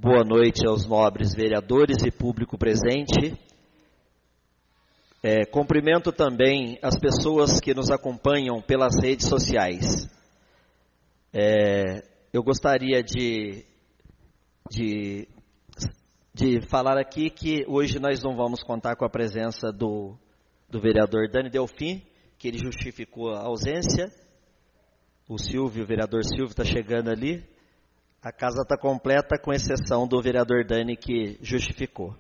boa noite aos nobres vereadores e público presente. Cumprimento também as pessoas que nos acompanham pelas redes sociais. Eu gostaria de falar aqui que hoje nós não vamos contar com a presença do vereador Dani Delfim, que ele justificou a ausência. O vereador Silvio está chegando ali. A casa está completa, com exceção do vereador Dani, que justificou.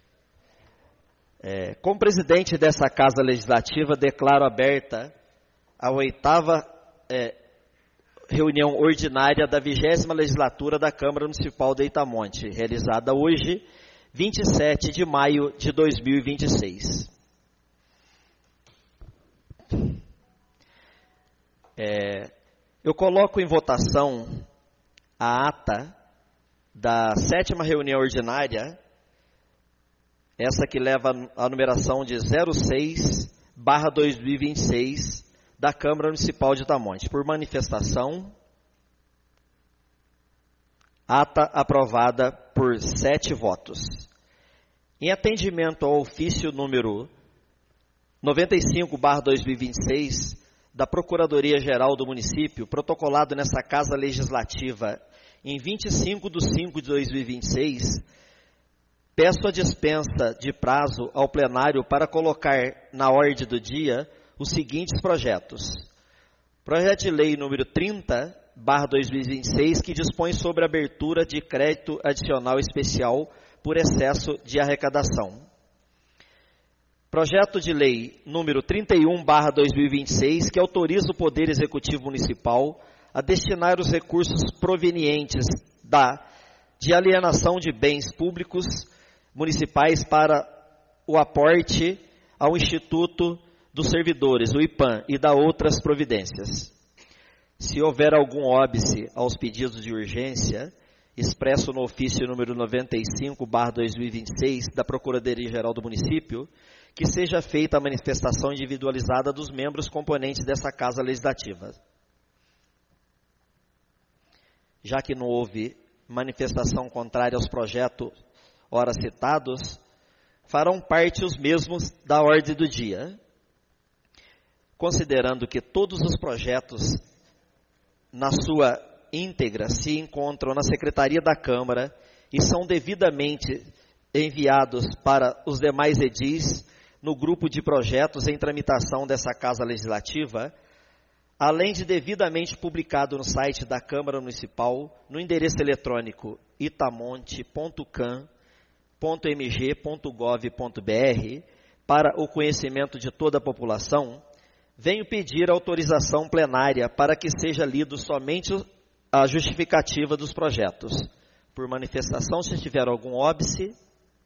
Como presidente dessa Casa Legislativa, declaro aberta a 8ª reunião ordinária da 20ª Legislatura da Câmara Municipal de Itamonte, realizada hoje, 27 de maio de 2026. Eu coloco em votação a ata da 7ª reunião ordinária, essa que leva a numeração de 06/2026 da Câmara Municipal de Itamonte. Por manifestação, ata aprovada por 7 votos. Em atendimento ao ofício número 95/2026 da Procuradoria-Geral do Município, protocolado nessa Casa Legislativa em 25/5/2026, peço a dispensa de prazo ao plenário para colocar na ordem do dia os seguintes projetos. Projeto de lei número 30/2026, que dispõe sobre a abertura de crédito adicional especial por excesso de arrecadação. Projeto de lei número 31/2026, que autoriza o Poder Executivo Municipal a destinar os recursos provenientes de alienação de bens públicos municipais para o aporte ao Instituto dos Servidores, o IPAM, e da outras providências. Se houver algum óbice aos pedidos de urgência, expresso no ofício número 95/2026 da Procuradoria-Geral do Município, que seja feita a manifestação individualizada dos membros componentes dessa Casa Legislativa. Já que não houve manifestação contrária aos projetos ora citados, farão parte os mesmos da ordem do dia. Considerando que todos os projetos, na sua íntegra, se encontram na Secretaria da Câmara e são devidamente enviados para os demais edis no grupo de projetos em tramitação dessa Casa Legislativa, além de devidamente publicado no site da Câmara Municipal, no endereço eletrônico itamonte.cam.mg.gov.br, para o conhecimento de toda a população, venho pedir autorização plenária para que seja lido somente a justificativa dos projetos. Por manifestação, se tiver algum óbice,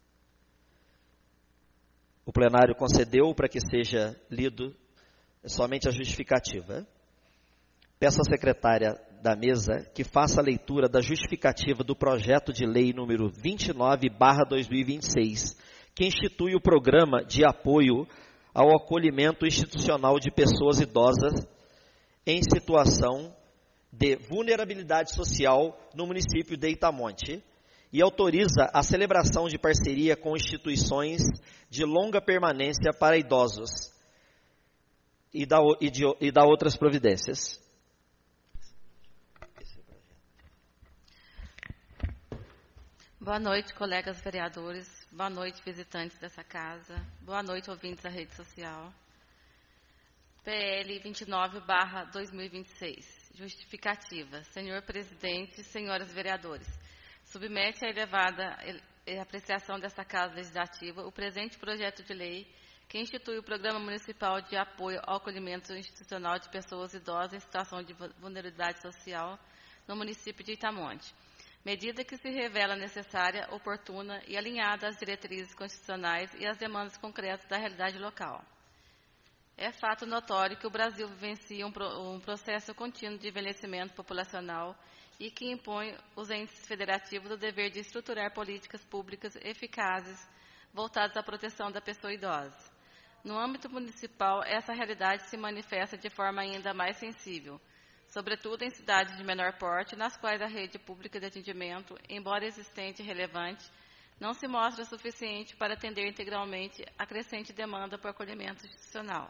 o plenário concedeu para que seja lido somente a justificativa. Peço à secretária da mesa que faça a leitura da justificativa do projeto de lei número 29/2026, que institui o programa de apoio ao acolhimento institucional de pessoas idosas em situação de vulnerabilidade social no município de Itamonte e autoriza a celebração de parceria com instituições de longa permanência para idosos e da outras providências. Boa noite, colegas vereadores. Boa noite, visitantes dessa casa. Boa noite, ouvintes da rede social. PL 29/2026. Justificativa. Senhor presidente, senhoras vereadores, submete à elevada apreciação desta Casa Legislativa o presente projeto de lei que institui o Programa Municipal de Apoio ao Acolhimento Institucional de Pessoas Idosas em Situação de Vulnerabilidade Social no município de Itamonte. Medida que se revela necessária, oportuna e alinhada às diretrizes constitucionais e às demandas concretas da realidade local. É fato notório que o Brasil vivencia um processo contínuo de envelhecimento populacional e que impõe os entes federativos o dever de estruturar políticas públicas eficazes voltadas à proteção da pessoa idosa. No âmbito municipal, essa realidade se manifesta de forma ainda mais sensível, sobretudo em cidades de menor porte, nas quais a rede pública de atendimento, embora existente e relevante, não se mostra suficiente para atender integralmente a crescente demanda por acolhimento institucional.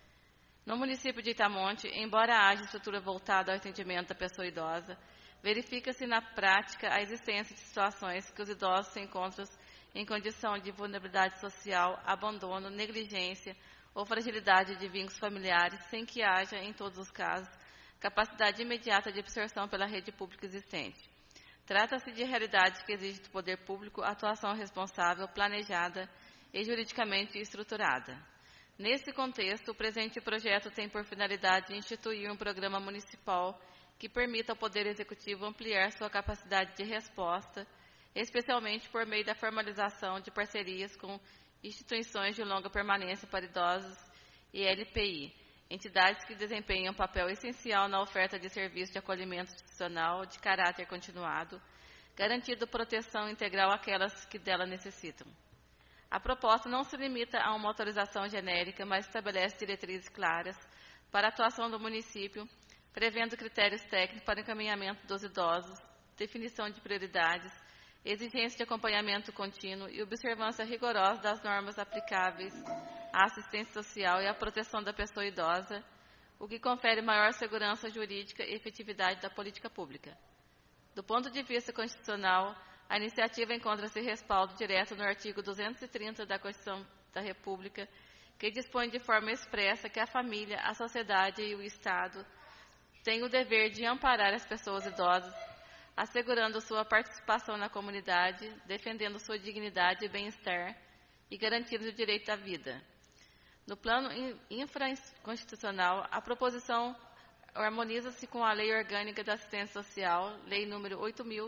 No município de Itamonte, embora haja estrutura voltada ao atendimento da pessoa idosa, verifica-se na prática a existência de situações que os idosos se encontram em condição de vulnerabilidade social, abandono, negligência ou fragilidade de vínculos familiares, sem que haja, em todos os casos, capacidade imediata de absorção pela rede pública existente. Trata-se de realidade que exige do poder público atuação responsável, planejada e juridicamente estruturada. Nesse contexto, o presente projeto tem por finalidade instituir um programa municipal que permita ao Poder Executivo ampliar sua capacidade de resposta, especialmente por meio da formalização de parcerias com instituições de longa permanência para idosos e LPI, entidades que desempenham um papel essencial na oferta de serviços de acolhimento institucional de caráter continuado, garantindo proteção integral àquelas que dela necessitam. A proposta não se limita a uma autorização genérica, mas estabelece diretrizes claras para a atuação do município, prevendo critérios técnicos para encaminhamento dos idosos, definição de prioridades, exigência de acompanhamento contínuo e observância rigorosa das normas aplicáveis à assistência social e à proteção da pessoa idosa, o que confere maior segurança jurídica e efetividade da política pública. Do ponto de vista constitucional, a iniciativa encontra-se respaldo direto no artigo 230 da Constituição da República, que dispõe de forma expressa que a família, a sociedade e o Estado têm o dever de amparar as pessoas idosas, assegurando sua participação na comunidade, defendendo sua dignidade e bem-estar e garantindo o direito à vida. No plano infraconstitucional, a proposição harmoniza-se com a Lei Orgânica da Assistência Social, Lei nº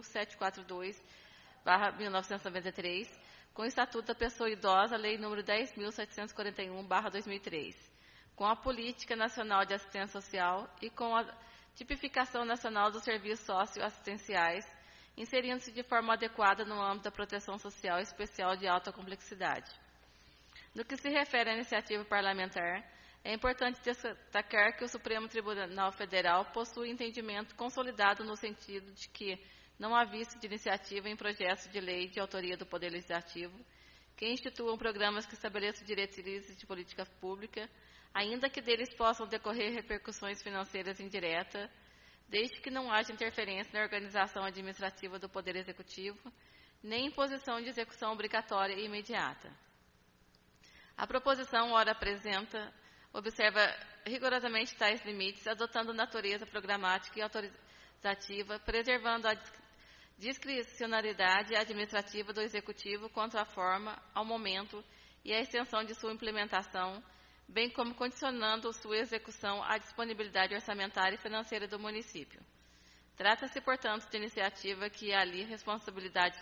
8.742/1993, com o Estatuto da Pessoa Idosa, Lei nº 10.741/2003, com a Política Nacional de Assistência Social e com a Tipificação Nacional dos Serviços Socioassistenciais, inserindo-se de forma adequada no âmbito da proteção social especial de alta complexidade. No que se refere à iniciativa parlamentar, é importante destacar que o Supremo Tribunal Federal possui entendimento consolidado no sentido de que não há vício de iniciativa em projetos de lei de autoria do Poder Legislativo que instituam programas que estabeleçam diretrizes de política pública, ainda que deles possam decorrer repercussões financeiras indiretas, desde que não haja interferência na organização administrativa do Poder Executivo, nem imposição de execução obrigatória e imediata. A proposição, ora apresenta, observa rigorosamente tais limites, adotando natureza programática e autorizativa, preservando a discricionariedade administrativa do Executivo quanto à forma, ao momento e à extensão de sua implementação, bem como condicionando sua execução à disponibilidade orçamentária e financeira do município. Trata-se, portanto, de iniciativa que alia a responsabilidade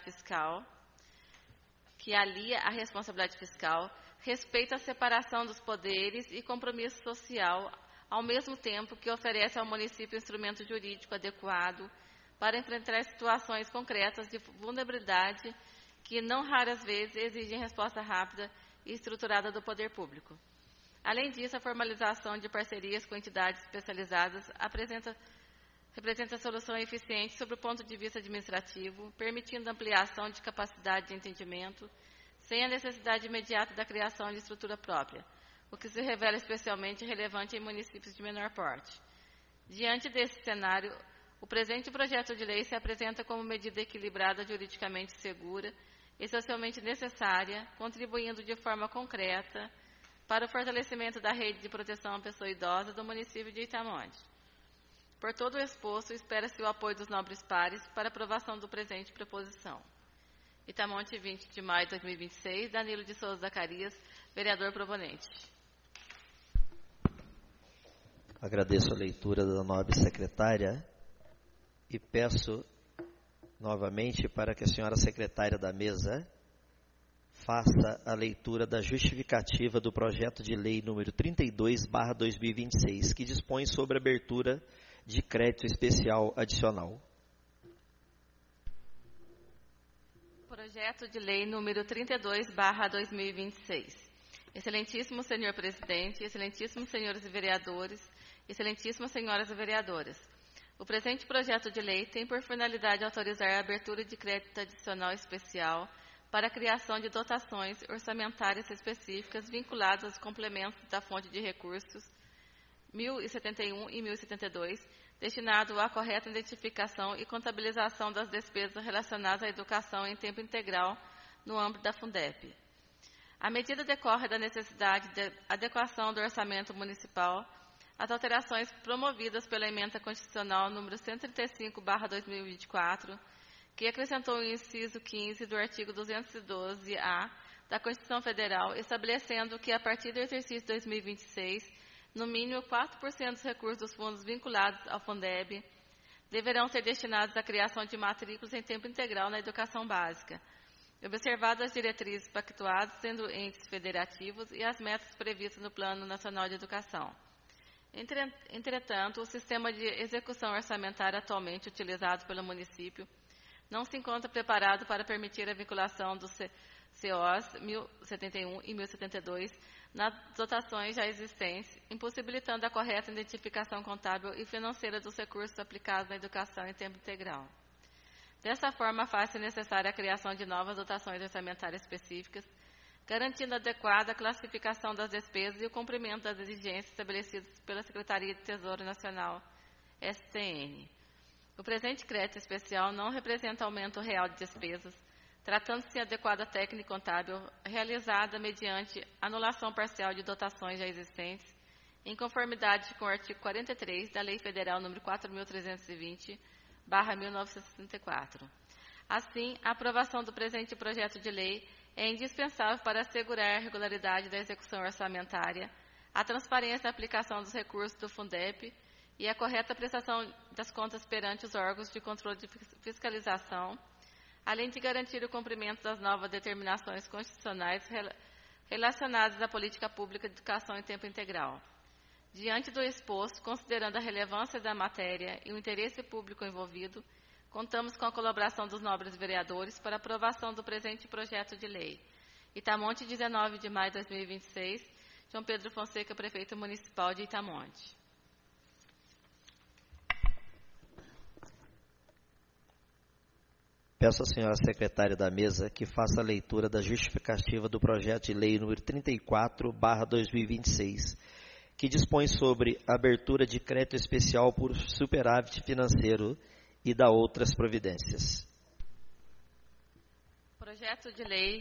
fiscal, respeita a separação dos poderes e compromisso social, ao mesmo tempo que oferece ao município instrumento jurídico adequado para enfrentar situações concretas de vulnerabilidade que, não raras vezes, exigem resposta rápida e estruturada do poder público. Além disso, a formalização de parcerias com entidades especializadas representa solução eficiente sob o ponto de vista administrativo, permitindo ampliação de capacidade de entendimento, sem a necessidade imediata da criação de estrutura própria, o que se revela especialmente relevante em municípios de menor porte. Diante desse cenário, o presente projeto de lei se apresenta como medida equilibrada, juridicamente segura e socialmente necessária, contribuindo de forma concreta para o fortalecimento da rede de proteção à pessoa idosa do município de Itamonte. Por todo o exposto, espera-se o apoio dos nobres pares para aprovação do presente proposição. Itamonte, 20 de maio de 2026, Danilo de Souza Zacarias, vereador proponente. Agradeço a leitura da nobre secretária e peço novamente para que a senhora secretária da mesa faça a leitura da justificativa do projeto de lei número 32/2026, que dispõe sobre a abertura de crédito especial adicional. Projeto de lei número 32/2026. Excelentíssimo senhor presidente, excelentíssimos senhores vereadores, excelentíssimas senhoras vereadoras. O presente projeto de lei tem por finalidade autorizar a abertura de crédito adicional especial para a criação de dotações orçamentárias específicas vinculadas aos complementos da fonte de recursos 1071 e 1072, destinado à correta identificação e contabilização das despesas relacionadas à educação em tempo integral no âmbito da Fundep. A medida decorre da necessidade de adequação do orçamento municipal às alterações promovidas pela Emenda Constitucional número 135/2024, que acrescentou o inciso 15 do artigo 212-A da Constituição Federal, estabelecendo que, a partir do exercício 2026, no mínimo 4% dos recursos dos fundos vinculados ao Fundeb deverão ser destinados à criação de matrículas em tempo integral na educação básica, observadas as diretrizes pactuadas sendo entes federativos e as metas previstas no Plano Nacional de Educação. Entretanto, o sistema de execução orçamentária atualmente utilizado pelo município não se encontra preparado para permitir a vinculação dos COs 1071 e 1072 nas dotações já existentes, impossibilitando a correta identificação contábil e financeira dos recursos aplicados na educação em tempo integral. Dessa forma, faz-se necessária a criação de novas dotações orçamentárias específicas, garantindo a adequada classificação das despesas e o cumprimento das exigências estabelecidas pela Secretaria de Tesouro Nacional, STN. O presente crédito especial não representa aumento real de despesas, tratando-se de adequada técnica contábil realizada mediante anulação parcial de dotações já existentes, em conformidade com o artigo 43 da Lei Federal nº 4.320/1964. Assim, a aprovação do presente projeto de lei é indispensável para assegurar a regularidade da execução orçamentária, a transparência da aplicação dos recursos do Fundep e a correta prestação das contas perante os órgãos de controle de fiscalização, além de garantir o cumprimento das novas determinações constitucionais relacionadas à política pública de educação em tempo integral. Diante do exposto, considerando a relevância da matéria e o interesse público envolvido, contamos com a colaboração dos nobres vereadores para aprovação do presente projeto de lei. Itamonte, 19 de maio de 2026, João Pedro Fonseca, prefeito municipal de Itamonte. Peço à senhora secretária da mesa que faça a leitura da justificativa do projeto de lei número 34/2026, que dispõe sobre a abertura de crédito especial por superávit financeiro e da outras providências. Projeto de lei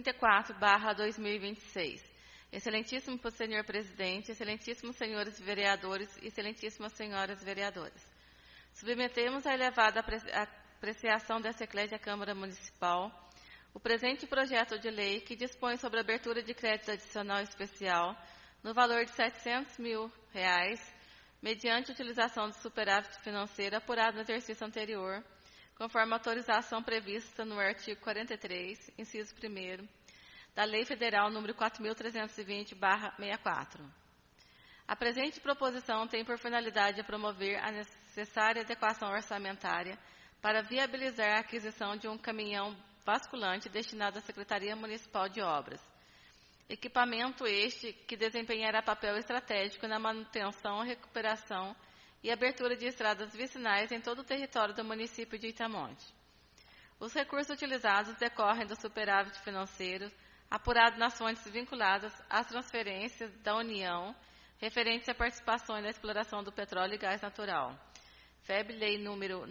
34/2026. Excelentíssimo senhor presidente, excelentíssimos senhores vereadores e excelentíssimas senhoras vereadoras. Submetemos à elevada apreciação dessa eclésia Câmara Municipal o presente projeto de lei que dispõe sobre a abertura de crédito adicional especial no valor de R$ 700 mil, mediante utilização do superávit financeiro apurado no exercício anterior, conforme a autorização prevista no artigo 43, inciso 1º, da Lei Federal nº 4.320/64. A presente proposição tem por finalidade promover a necessária adequação orçamentária para viabilizar a aquisição de um caminhão basculante destinado à Secretaria Municipal de Obras. Equipamento este que desempenhará papel estratégico na manutenção, recuperação e abertura de estradas vicinais em todo o território do município de Itamonte. Os recursos utilizados decorrem do superávit financeiro apurado nas fontes vinculadas às transferências da União referentes à participação na exploração do petróleo e gás natural. FEB, Lei número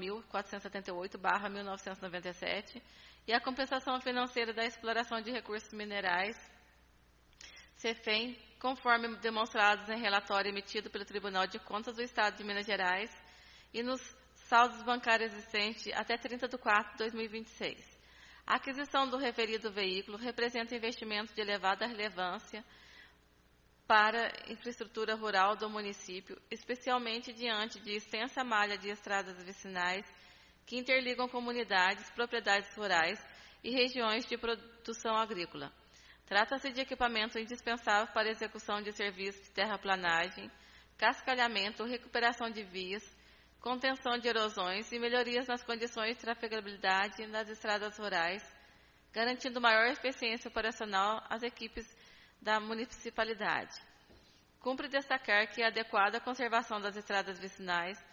9.478/1997, e a compensação financeira da exploração de recursos minerais, CEFEM, conforme demonstrados em relatório emitido pelo Tribunal de Contas do Estado de Minas Gerais e nos saldos bancários existentes até 30 de 4 de 2026. A aquisição do referido veículo representa investimento de elevada relevância para a infraestrutura rural do município, especialmente diante de extensa malha de estradas vicinais que interligam comunidades, propriedades rurais e regiões de produção agrícola. Trata-se de equipamento indispensável para a execução de serviços de terraplanagem, cascalhamento, recuperação de vias, contenção de erosões e melhorias nas condições de trafegabilidade nas estradas rurais, garantindo maior eficiência operacional às equipes da municipalidade. Cumpre destacar que a adequada conservação das estradas vicinais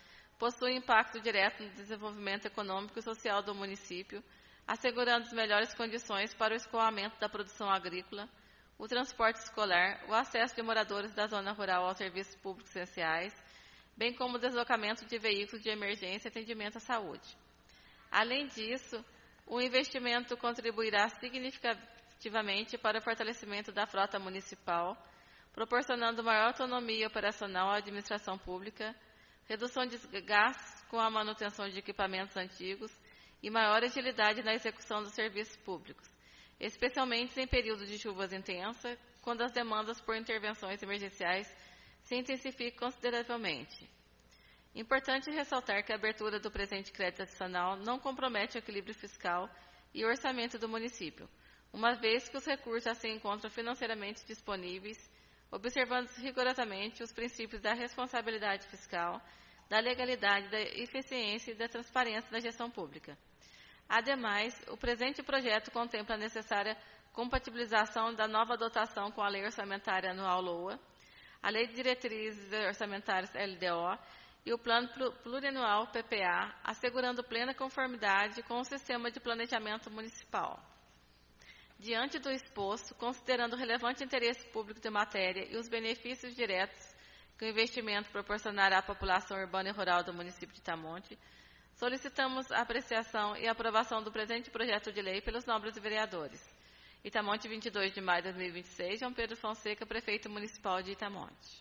possui impacto direto no desenvolvimento econômico e social do município, assegurando as melhores condições para o escoamento da produção agrícola, o transporte escolar, o acesso de moradores da zona rural aos serviços públicos essenciais, bem como o deslocamento de veículos de emergência e atendimento à saúde. Além disso, o investimento contribuirá significativamente para o fortalecimento da frota municipal, proporcionando maior autonomia operacional à administração pública, redução de gastos com a manutenção de equipamentos antigos e maior agilidade na execução dos serviços públicos, especialmente em períodos de chuvas intensas, quando as demandas por intervenções emergenciais se intensificam consideravelmente. Importante ressaltar que a abertura do presente crédito adicional não compromete o equilíbrio fiscal e o orçamento do município, uma vez que os recursos já se encontram financeiramente disponíveis, observando rigorosamente os princípios da responsabilidade fiscal, da legalidade, da eficiência e da transparência da gestão pública. Ademais, o presente projeto contempla a necessária compatibilização da nova dotação com a Lei Orçamentária Anual LOA, a Lei de Diretrizes Orçamentárias LDO e o Plano Plurianual PPA, assegurando plena conformidade com o Sistema de Planejamento Municipal. Diante do exposto, considerando o relevante interesse público da matéria e os benefícios diretos que o investimento proporcionará à população urbana e rural do município de Itamonte, solicitamos a apreciação e aprovação do presente projeto de lei pelos nobres vereadores. Itamonte, 22 de maio de 2026, João Pedro Fonseca, Prefeito Municipal de Itamonte.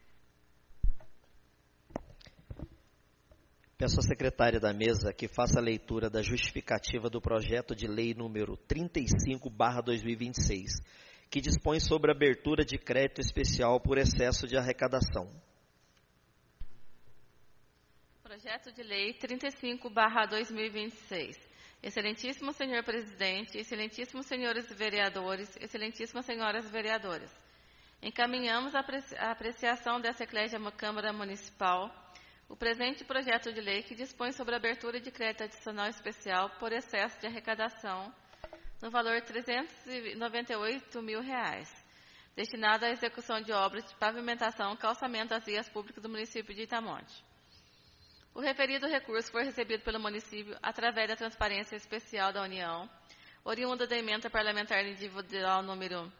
Peço à secretária da mesa que faça a leitura da justificativa do projeto de lei número 35/2026, que dispõe sobre a abertura de crédito especial por excesso de arrecadação. Projeto de lei 35/2026. Excelentíssimo senhor presidente, excelentíssimos senhores vereadores, excelentíssimas senhoras vereadoras. Encaminhamos a apreciação dessa eclésia Câmara Municipal o presente projeto de lei que dispõe sobre a abertura de crédito adicional especial por excesso de arrecadação no valor de R$ 398 mil, destinado à execução de obras de pavimentação e calçamento das vias públicas do município de Itamonte. O referido recurso foi recebido pelo município através da transparência especial da União, oriunda da emenda parlamentar individual número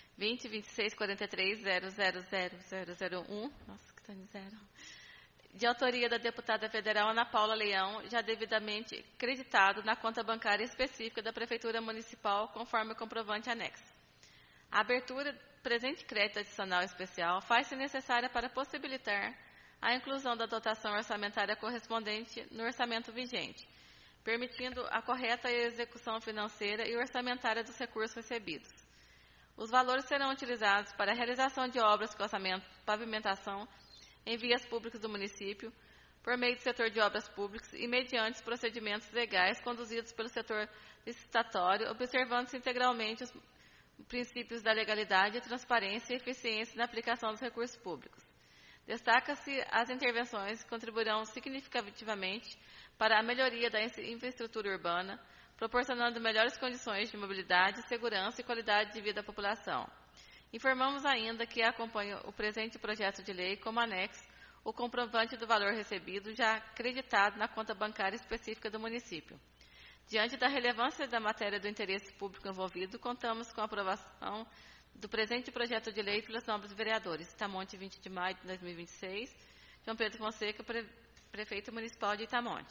20.2643.000.001, nossa, que está em zero, de autoria da deputada federal Ana Paula Leão, já devidamente creditado na conta bancária específica da Prefeitura Municipal, conforme o comprovante anexo. A abertura do presente crédito adicional especial faz-se necessária para possibilitar a inclusão da dotação orçamentária correspondente no orçamento vigente, permitindo a correta execução financeira e orçamentária dos recursos recebidos. Os valores serão utilizados para a realização de obras com orçamento, pavimentação em vias públicas do município, por meio do setor de obras públicas e mediante os procedimentos legais conduzidos pelo setor licitatório, observando-se integralmente os princípios da legalidade, transparência e eficiência na aplicação dos recursos públicos. Destaca-se as intervenções que contribuirão significativamente para a melhoria da infraestrutura urbana, proporcionando melhores condições de mobilidade, segurança e qualidade de vida à população. Informamos ainda que acompanha o presente projeto de lei como anexo o comprovante do valor recebido já acreditado na conta bancária específica do município. Diante da relevância da matéria do interesse público envolvido, contamos com a aprovação do presente projeto de lei pelos nobres vereadores. Itamonte, 20 de maio de 2026. João Pedro Fonseca, Prefeito Municipal de Itamonte.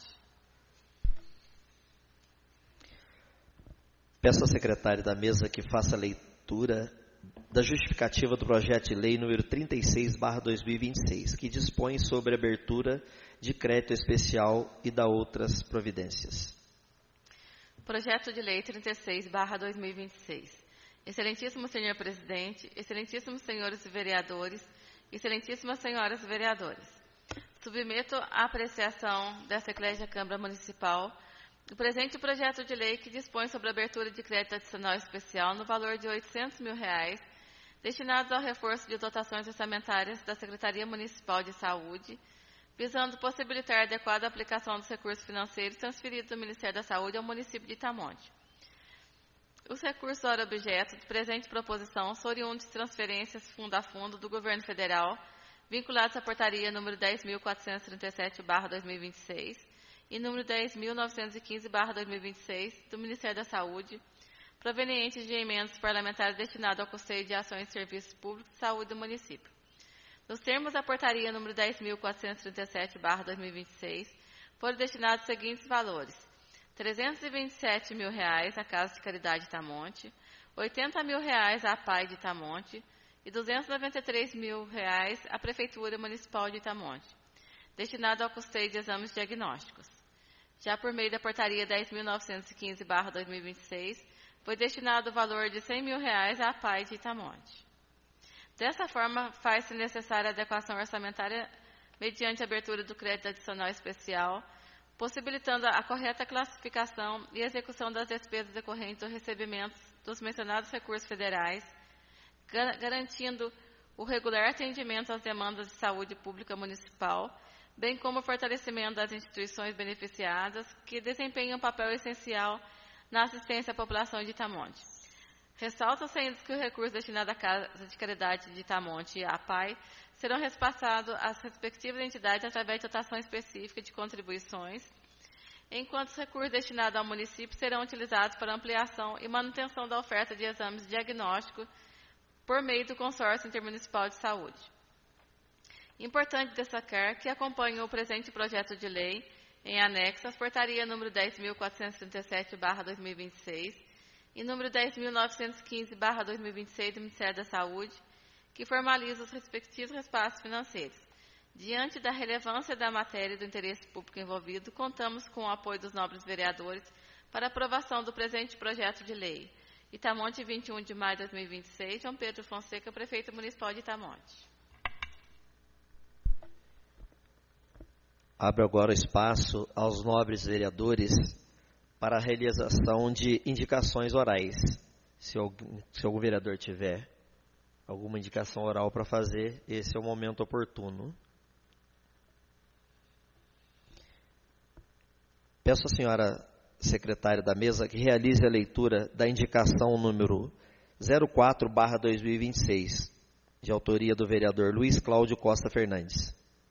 Peço à secretária da mesa que faça a leitura da justificativa do projeto de lei número 36/2026, que dispõe sobre a abertura de crédito especial e da outras providências. Projeto de lei 36/2026. Excelentíssimo senhor presidente, excelentíssimos senhores vereadores, excelentíssimas senhoras vereadoras. Submeto à apreciação desta eclésia Câmara Municipal o presente projeto de lei que dispõe sobre a abertura de crédito adicional especial no valor de R$ 800 mil, destinados ao reforço de dotações orçamentárias da Secretaria Municipal de Saúde, visando possibilitar a adequada aplicação dos recursos financeiros transferidos do Ministério da Saúde ao município de Itamonte. Os recursos ora objeto de presente proposição são oriundos de transferências fundo a fundo do governo federal, vinculados à portaria número 10.437/2026 e número 10.915/2026 do Ministério da Saúde, provenientes de emendas parlamentares destinadas ao custeio de ações e serviços públicos de saúde do município. Nos termos da portaria número 10.437/2026, foram destinados os seguintes valores: R$ 327 mil à Casa de Caridade de Itamonte, R$ 80 mil à APAI de Itamonte e R$ 293 mil à Prefeitura Municipal de Itamonte, destinado ao custeio de exames diagnósticos. Já por meio da portaria 10.915/2026, foi destinado o valor de R$ 100 mil à APAI de Itamonte. Dessa forma, faz-se necessária a adequação orçamentária mediante a abertura do crédito adicional especial, possibilitando a correta classificação e execução das despesas decorrentes do recebimento dos mencionados recursos federais, garantindo o regular atendimento às demandas de saúde pública municipal, bem como o fortalecimento das instituições beneficiadas que desempenham um papel essencial na assistência à população de Itamonte. Ressalta-se ainda que o recurso destinado à Casa de Caridade de Itamonte e à APAI serão repassados às respectivas entidades através de dotação específica de contribuições, enquanto os recursos destinados ao município serão utilizados para ampliação e manutenção da oferta de exames diagnósticos por meio do Consórcio Intermunicipal de Saúde. Importante destacar que acompanham o presente projeto de lei, em anexo às portaria número 10.437/2026 e número 10.915/2026 do Ministério da Saúde, que formaliza os respectivos repasses financeiros. Diante da relevância da matéria e do interesse público envolvido, contamos com o apoio dos nobres vereadores para aprovação do presente projeto de lei. Itamonte, 21 de maio de 2026, João Pedro Fonseca, Prefeito Municipal de Itamonte. Abro agora o espaço aos nobres vereadores para a realização de indicações orais. Se algum vereador tiver alguma indicação oral para fazer, esse é o momento oportuno. Peço à senhora secretária da mesa que realize a leitura da indicação número 04/2026, de autoria do vereador Luiz Cláudio Costa Fernandes.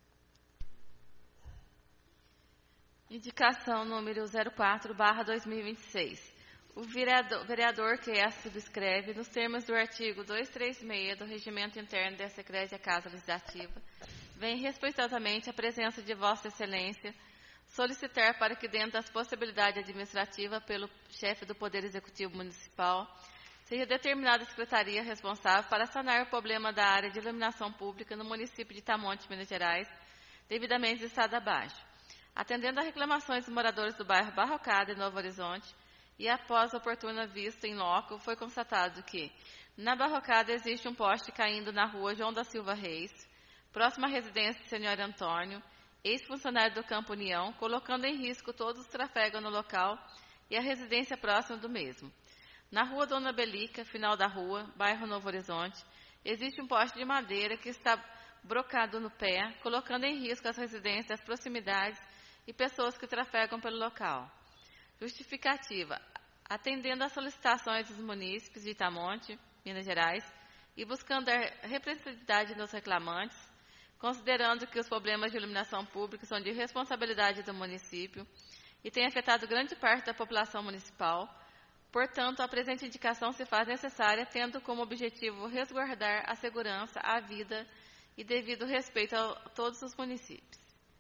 Indicação número 04/2026. O vereador que a subscreve, nos termos do artigo 236 do Regimento Interno da Secretaria da Casa Legislativa, vem respeitosamente à presença de Vossa Excelência solicitar para que, dentro das possibilidades administrativas pelo chefe do Poder Executivo Municipal, seja determinada a secretaria responsável para sanar o problema da área de iluminação pública no município de Itamonte, Minas Gerais, devidamente listada abaixo. Atendendo a reclamações dos moradores do bairro Barrocada e Novo Horizonte, e após a oportuna vista em loco, foi constatado que, na Barrocada, existe um poste caindo na rua João da Silva Reis, próxima à residência do senhor Antônio, ex-funcionário do Campo União, colocando em risco todos os trafegos no local e a residência próxima do mesmo. Na rua Dona Belica, final da rua, bairro Novo Horizonte, existe um poste de madeira que está brocado no pé, colocando em risco as residências das proximidades e pessoas que trafegam pelo local. Justificativa: atendendo às solicitações dos munícipes de Itamonte, Minas Gerais, e buscando a representatividade dos reclamantes, considerando que os problemas de iluminação pública são de responsabilidade do município e têm afetado grande parte da população municipal, portanto, a presente indicação se faz necessária, tendo como objetivo resguardar a segurança, a vida e devido respeito a todos os munícipes.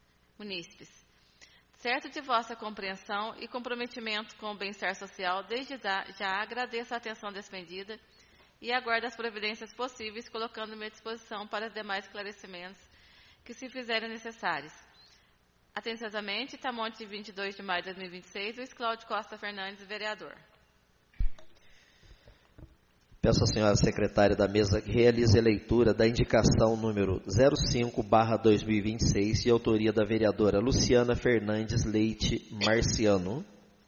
Certo de vossa compreensão e comprometimento com o bem-estar social, desde já agradeço a atenção despendida e aguardo as providências possíveis, colocando-me à disposição para os demais esclarecimentos que se fizerem necessários. Atenciosamente, Itamonte, 22 de maio de 2026, Luiz Cláudio Costa Fernandes, vereador. Peço à senhora secretária da mesa que realize a leitura da indicação número 05/2026, de autoria da vereadora Luciana Fernandes Leite Marciano.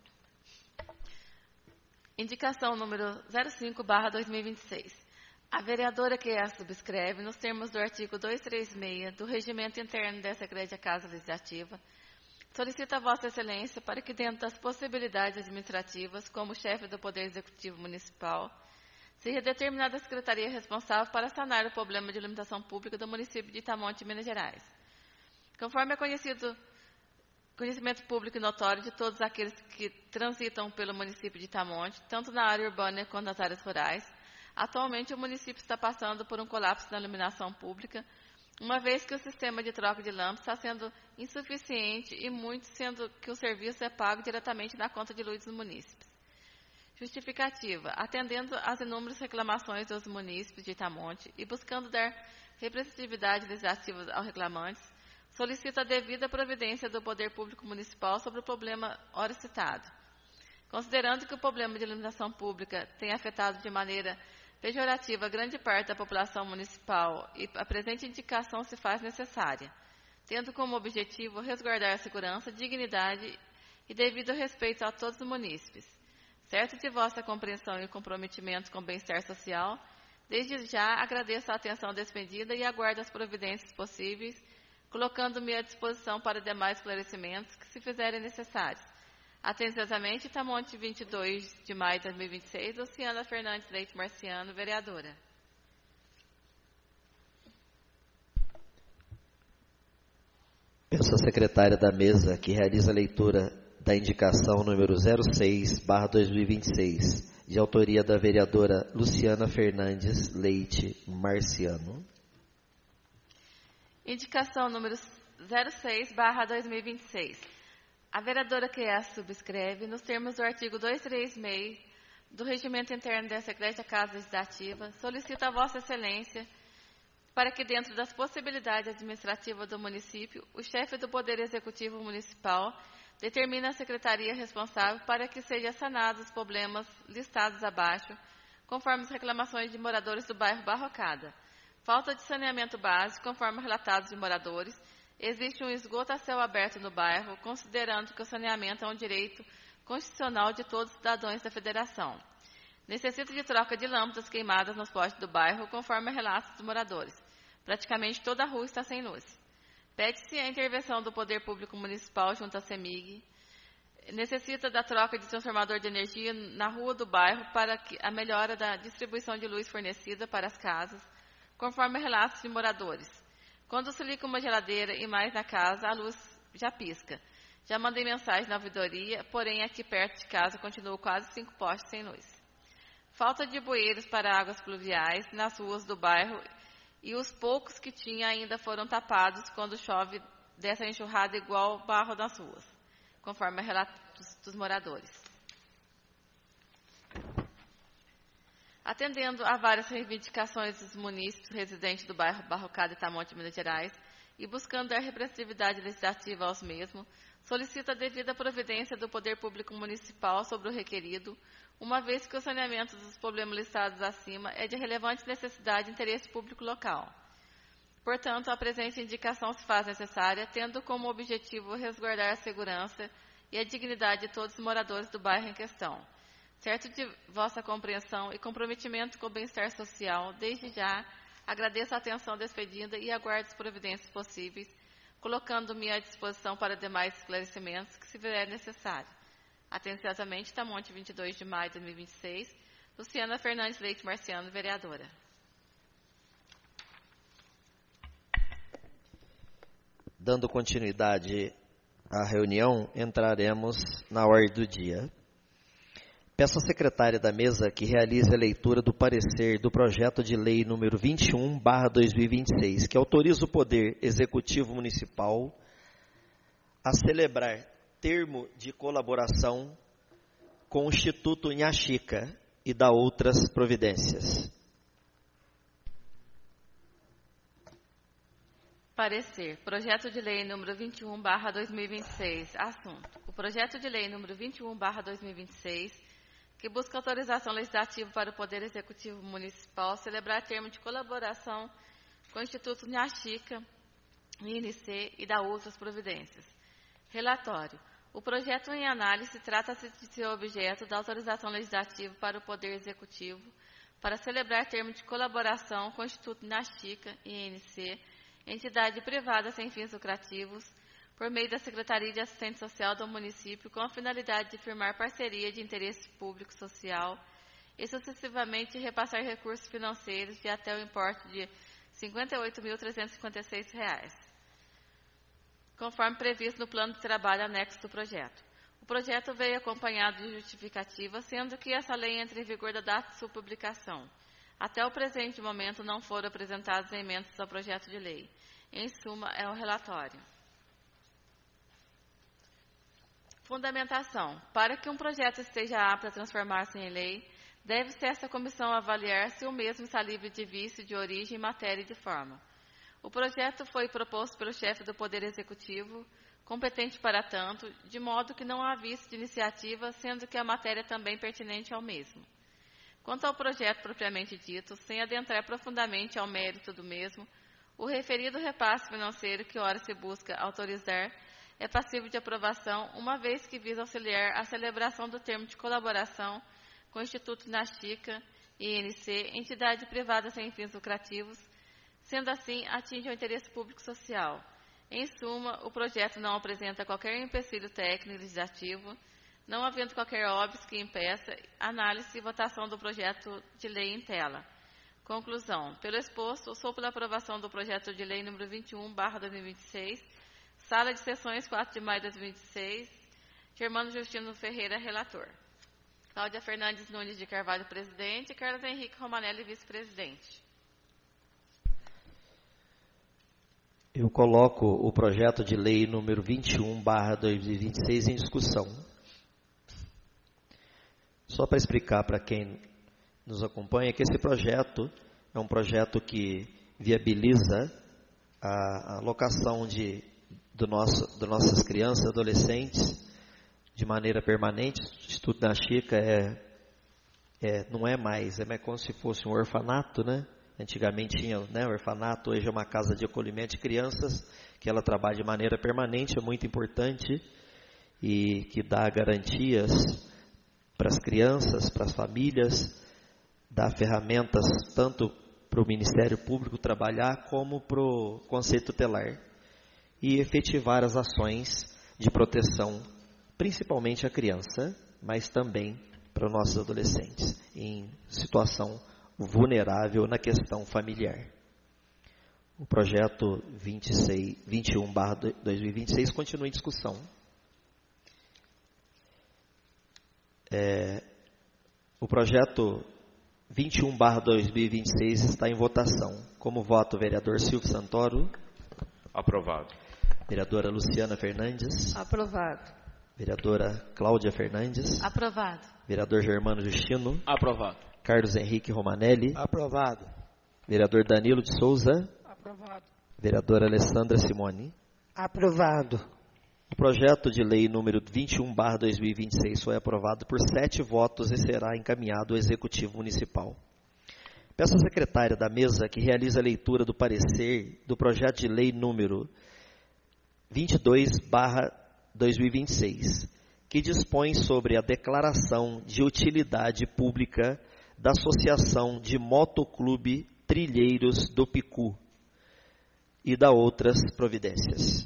Indicação número 05/2026. A vereadora que a subscreve, nos termos do artigo 236 do Regimento Interno da Secretaria da Casa Legislativa, solicita a Vossa Excelência para que, dentro das possibilidades administrativas, como chefe do Poder Executivo Municipal, seja determinada a secretaria responsável para sanar o problema de iluminação pública do município de Itamonte, Minas Gerais. Conforme é conhecimento público e notório de todos aqueles que transitam pelo município de Itamonte, tanto na área urbana quanto nas áreas rurais, atualmente o município está passando por um colapso na iluminação pública, uma vez que o sistema de troca de lâmpadas está sendo insuficiente e muito sendo que o serviço é pago diretamente na conta de luz dos munícipes. Justificativa. Atendendo às inúmeras reclamações dos munícipes de Itamonte e buscando dar representatividade legislativa aos reclamantes, solicita a devida providência do Poder Público Municipal sobre o problema ora citado. Considerando que o problema de iluminação pública tem afetado de maneira pejorativa grande parte da população municipal e a presente indicação se faz necessária, tendo como objetivo resguardar a segurança, dignidade e devido respeito a todos os munícipes. Certo de vossa compreensão e comprometimento com o bem-estar social, desde já agradeço a atenção despendida e aguardo as providências possíveis, colocando-me à disposição para demais esclarecimentos que se fizerem necessários. Atenciosamente, Itamonte, 22 de maio de 2026, Luciana Fernandes Leite Marciano, vereadora. Peço à secretária da mesa que realize a leitura da indicação número 06/2026, de autoria da vereadora Luciana Fernandes Leite Marciano. Indicação número 06/2026. A vereadora que a subscreve, nos termos do artigo 236 do Regimento Interno da Secretaria da Casa Legislativa, solicita a Vossa Excelência para que, dentro das possibilidades administrativas do município, o chefe do Poder Executivo Municipal determine a secretaria responsável para que sejam sanados os problemas listados abaixo, conforme as reclamações de moradores do bairro Barrocada. Falta de saneamento básico, conforme relatados de moradores. Existe um esgoto a céu aberto no bairro, considerando que o saneamento é um direito constitucional de todos os cidadãos da Federação. Necessita de troca de lâmpadas queimadas nos postes do bairro, conforme relatos dos moradores. Praticamente toda a rua está sem luz. Pede-se a intervenção do Poder Público Municipal junto à CEMIG. Necessita da troca de transformador de energia na rua do bairro para a melhora da distribuição de luz fornecida para as casas, conforme relatos de moradores. Quando se liga uma geladeira e mais na casa, a luz já pisca. Já mandei mensagem na ouvidoria, porém aqui perto de casa continuam quase 5 postes sem luz. Falta de bueiros para águas pluviais nas ruas do bairro e os poucos que tinha ainda foram tapados quando chove dessa enxurrada igual barro nas ruas, conforme relatos dos moradores. Atendendo a várias reivindicações dos munícipes residentes do bairro Barrocada e Itamonte, Minas Gerais, e buscando dar representatividade legislativa aos mesmos, solicita a devida providência do Poder Público Municipal sobre o requerido, uma vez que o saneamento dos problemas listados acima é de relevante necessidade e interesse público local. Portanto, a presente indicação se faz necessária, tendo como objetivo resguardar a segurança e a dignidade de todos os moradores do bairro em questão. Certo de vossa compreensão e comprometimento com o bem-estar social, desde já agradeço a atenção despedida e aguardo as providências possíveis, colocando-me à disposição para demais esclarecimentos que se vier necessário. Atenciosamente, Itamonte, 22 de maio de 2026, Luciana Fernandes Leite Marciano, vereadora. Dando continuidade à reunião, entraremos na ordem do dia. Peço à secretária da mesa que realize a leitura do parecer do projeto de lei número 21/2026, que autoriza o Poder Executivo Municipal a celebrar termo de colaboração com o Instituto Inhaxica e da outras providências. Parecer. Projeto de lei número 21/2026. Assunto. O projeto de lei número 21/2026 que busca autorização legislativa para o Poder Executivo Municipal celebrar termo de colaboração com o Instituto Inhaxica, INC e da outras providências. Relatório. O projeto em análise trata-se de seu objeto da autorização legislativa para o Poder Executivo para celebrar termo de colaboração com o Instituto Inhaxica, INC, entidade privada sem fins lucrativos, por meio da Secretaria de Assistência Social do município, com a finalidade de firmar parceria de interesse público social e sucessivamente repassar recursos financeiros de até o importe de R$ 58.356, conforme previsto no plano de trabalho anexo do projeto. O projeto veio acompanhado de justificativa, sendo que essa lei entra em vigor da data de sua publicação. Até o presente momento não foram apresentadas emendas ao projeto de lei. Em suma, é o relatório. Fundamentação. Para que um projeto esteja apto a transformar-se em lei, deve-se essa comissão avaliar se o mesmo está livre de vício de origem, matéria e de forma. O projeto foi proposto pelo chefe do Poder Executivo, competente para tanto, de modo que não há vício de iniciativa, sendo que a matéria é também pertinente ao mesmo. Quanto ao projeto propriamente dito, sem adentrar profundamente ao mérito do mesmo, o referido repasse financeiro que ora se busca autorizar é passível de aprovação, uma vez que visa auxiliar a celebração do termo de colaboração com o Instituto Nachica, INC, entidade privada sem fins lucrativos, sendo assim, atinge o interesse público social. Em suma, o projeto não apresenta qualquer empecilho técnico legislativo, não havendo qualquer óbice que impeça análise e votação do projeto de lei em tela. Conclusão. Pelo exposto, sou pela aprovação do projeto de lei número 21/2026, Sala de Sessões, 4 de maio de 2026, Germano Justino Ferreira, relator. Cláudia Fernandes Nunes de Carvalho, presidente, e Carlos Henrique Romanelli, vice-presidente. Eu coloco o projeto de lei número 21/2026 em discussão. Só para explicar para quem nos acompanha que esse projeto é um projeto que viabiliza a alocação das nossas crianças e adolescentes de maneira permanente. O Instituto Nachica não é mais como se fosse um orfanato, né? Antigamente tinha orfanato, hoje é uma casa de acolhimento de crianças, que ela trabalha de maneira permanente, é muito importante, e que dá garantias para as crianças, para as famílias, dá ferramentas tanto para o Ministério Público trabalhar, como para o Conselho Tutelar, e efetivar as ações de proteção, principalmente à criança, mas também para os nossos adolescentes, em situação vulnerável na questão familiar. O projeto 21/2026 continua em discussão. O projeto 21/2026 está em votação. Como voto, o vereador Silvio Santoro. Aprovado. Vereadora Luciana Fernandes. Aprovado. Vereadora Cláudia Fernandes. Aprovado. Vereador Germano Justino. Aprovado. Carlos Henrique Romanelli. Aprovado. Vereador Danilo de Souza. Aprovado. Vereadora Alessandra Simone. Aprovado. O projeto de lei número 21/2026 foi aprovado por 7 votos e será encaminhado ao Executivo Municipal. Peço à secretária da mesa que realize a leitura do parecer do projeto de lei número 22/2026, que dispõe sobre a declaração de utilidade pública da Associação de Motoclube Trilheiros do Picu e da outras providências.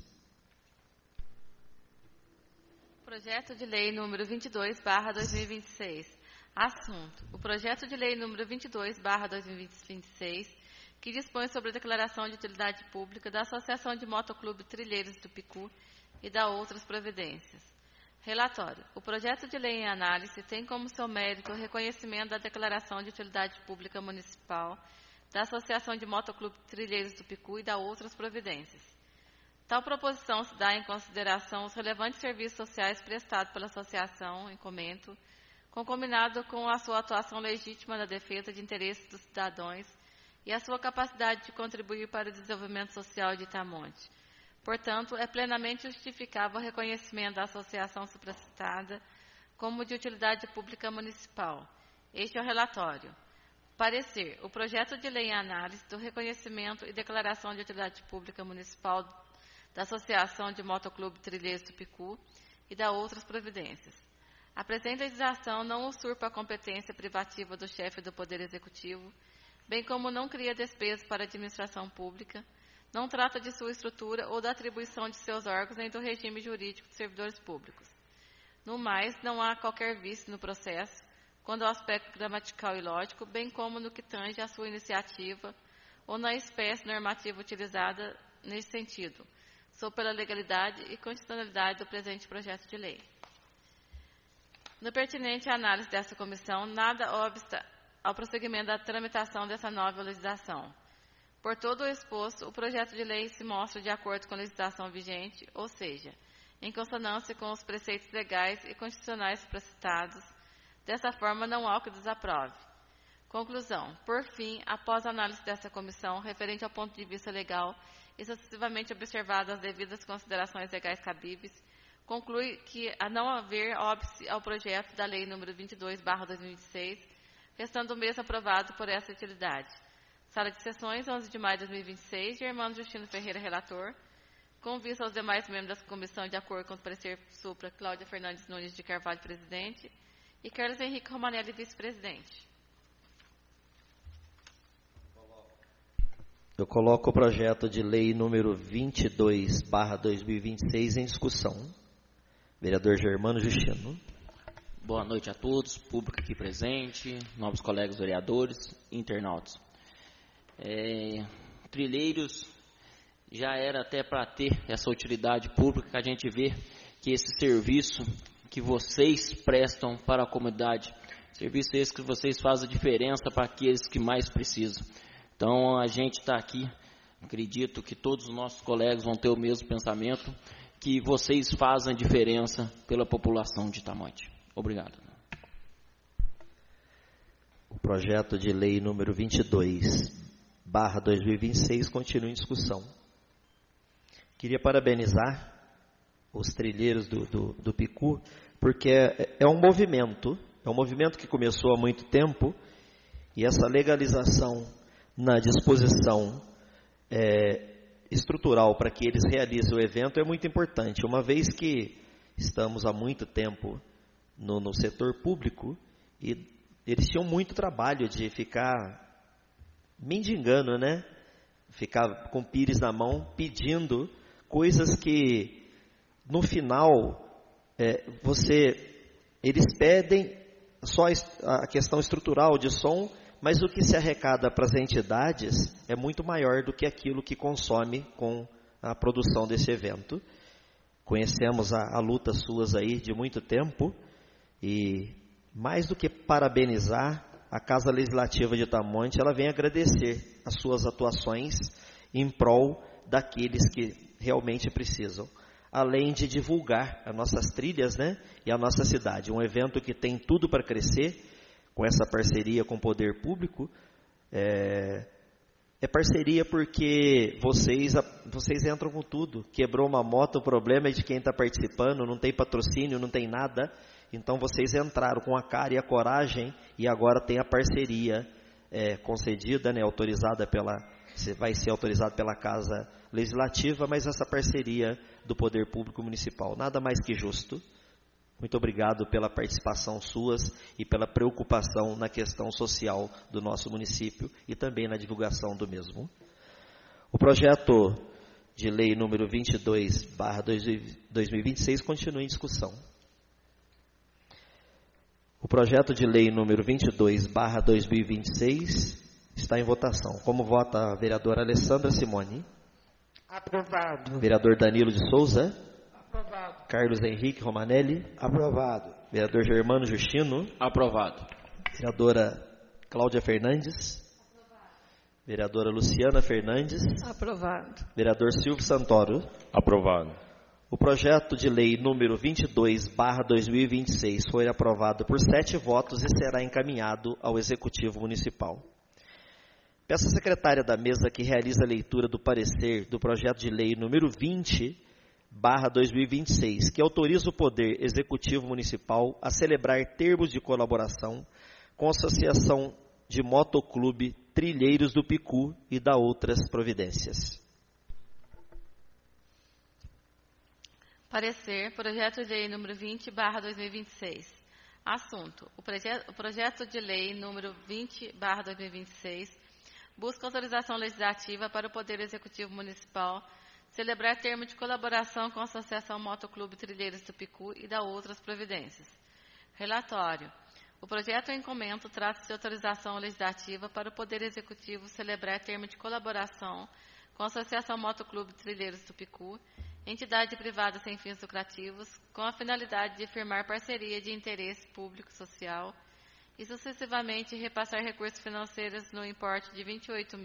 Projeto de lei número 22/2026. Assunto. O projeto de lei número 22/2026, que dispõe sobre a declaração de utilidade pública da Associação de Motoclube Trilheiros do Picu e da outras providências. Relatório. O projeto de lei em análise tem como seu mérito o reconhecimento da declaração de utilidade pública municipal da Associação de Motoclube Trilheiros do Picu e da outras providências. Tal proposição se dá em consideração os relevantes serviços sociais prestados pela associação em comento, concominado com a sua atuação legítima na defesa de interesses dos cidadãos e a sua capacidade de contribuir para o desenvolvimento social de Itamonte. Portanto, é plenamente justificável o reconhecimento da associação supracitada como de utilidade pública municipal. Este é o relatório. Parecer. O projeto de lei em análise do reconhecimento e declaração de utilidade pública municipal da Associação de Motoclube Trilheiros do Picu e da outras providências. A presente legislação não usurpa a competência privativa do chefe do Poder Executivo, bem como não cria despesas para a administração pública, não trata de sua estrutura ou da atribuição de seus órgãos nem do regime jurídico de servidores públicos. No mais, não há qualquer vício no processo, quando ao aspecto gramatical e lógico, bem como no que tange à sua iniciativa ou na espécie normativa utilizada nesse sentido, sob pela legalidade e constitucionalidade do presente projeto de lei. No pertinente à análise dessa comissão, nada obsta ao prosseguimento da tramitação dessa nova legislação. Por todo o exposto, o projeto de lei se mostra de acordo com a legislação vigente, ou seja, em consonância com os preceitos legais e constitucionais supracitados. Dessa forma, não há o que desaprove. Conclusão. Por fim, após a análise dessa comissão, referente ao ponto de vista legal e sucessivamente observadas as devidas considerações legais cabíveis, conclui que, a não haver óbice ao projeto da Lei nº 22/2026, restando o mesmo aprovado por essa utilidade. Sala de Sessões, 11 de maio de 2026, Germano Justino Ferreira, relator. Com vista aos demais membros da comissão, de acordo com o parecer supra, Cláudia Fernandes Nunes de Carvalho, presidente, e Carlos Henrique Romanelli, vice-presidente. Eu coloco o projeto de lei número 22/2026 em discussão. Vereador Germano Justino. Boa noite a todos, público aqui presente, novos colegas vereadores, internautas. Trilheiros já era até para ter essa utilidade pública, a gente vê que esse serviço que vocês prestam para a comunidade, serviço esse que vocês fazem a diferença para aqueles que mais precisam. Então a gente está aqui, acredito que todos os nossos colegas vão ter o mesmo pensamento, que vocês fazem a diferença pela população de Itamonte. Obrigado. O projeto de lei número 22/2026 continua em discussão. Queria parabenizar os trilheiros do Picu, porque é um movimento que começou há muito tempo, e essa legalização na disposição estrutural para que eles realizem o evento é muito importante, uma vez que estamos há muito tempo no setor público, e eles tinham muito trabalho de ficar mendigando, né? Ficar com o pires na mão, pedindo coisas que, no final, eles pedem só a questão estrutural de som, mas o que se arrecada para as entidades é muito maior do que aquilo que consome com a produção desse evento. Conhecemos a luta suas aí de muito tempo, e mais do que parabenizar, a Casa Legislativa de Itamonte, ela vem agradecer as suas atuações em prol daqueles que realmente precisam, além de divulgar as nossas trilhas, né, e a nossa cidade. Um evento que tem tudo para crescer, com essa parceria com o poder público. É parceria porque vocês entram com tudo. Quebrou uma moto, o problema é de quem está participando, não tem patrocínio, não tem nada. Então vocês entraram com a cara e a coragem, e agora tem a parceria concedida, né, autorizada vai ser autorizado pela Casa Legislativa, mas essa parceria do Poder Público Municipal. Nada mais que justo. Muito obrigado pela participação suas e pela preocupação na questão social do nosso município e também na divulgação do mesmo. O projeto de lei número 22/2026 continua em discussão. O projeto de lei número 22/2026 está em votação. Como vota a vereadora Alessandra Simone? Aprovado. Vereador Danilo de Souza? Aprovado. Carlos Henrique Romanelli? Aprovado. Vereador Germano Justino? Aprovado. Vereadora Cláudia Fernandes? Aprovado. Vereadora Luciana Fernandes? Aprovado. Vereador Silvio Santoro? Aprovado. O projeto de lei número 22/2026 foi aprovado por 7 votos e será encaminhado ao Executivo Municipal. Peço à secretária da mesa que realize a leitura do parecer do projeto de lei número 20/2026, que autoriza o Poder Executivo Municipal a celebrar termos de colaboração com a Associação de Motoclube Trilheiros do Picu e da outras providências. Parecer, projeto de lei número 20/2026. Assunto, o projeto de lei número 20/2026 busca autorização legislativa para o Poder Executivo Municipal celebrar termo de colaboração com a Associação Motoclube Trilheiros do Picu e da outras providências. Relatório. O projeto em comento trata-se de autorização legislativa para o Poder Executivo celebrar termo de colaboração com a Associação Motoclube Trilheiros Tupicu, entidade privada sem fins lucrativos, com a finalidade de firmar parceria de interesse público-social e sucessivamente repassar recursos financeiros no importe de R$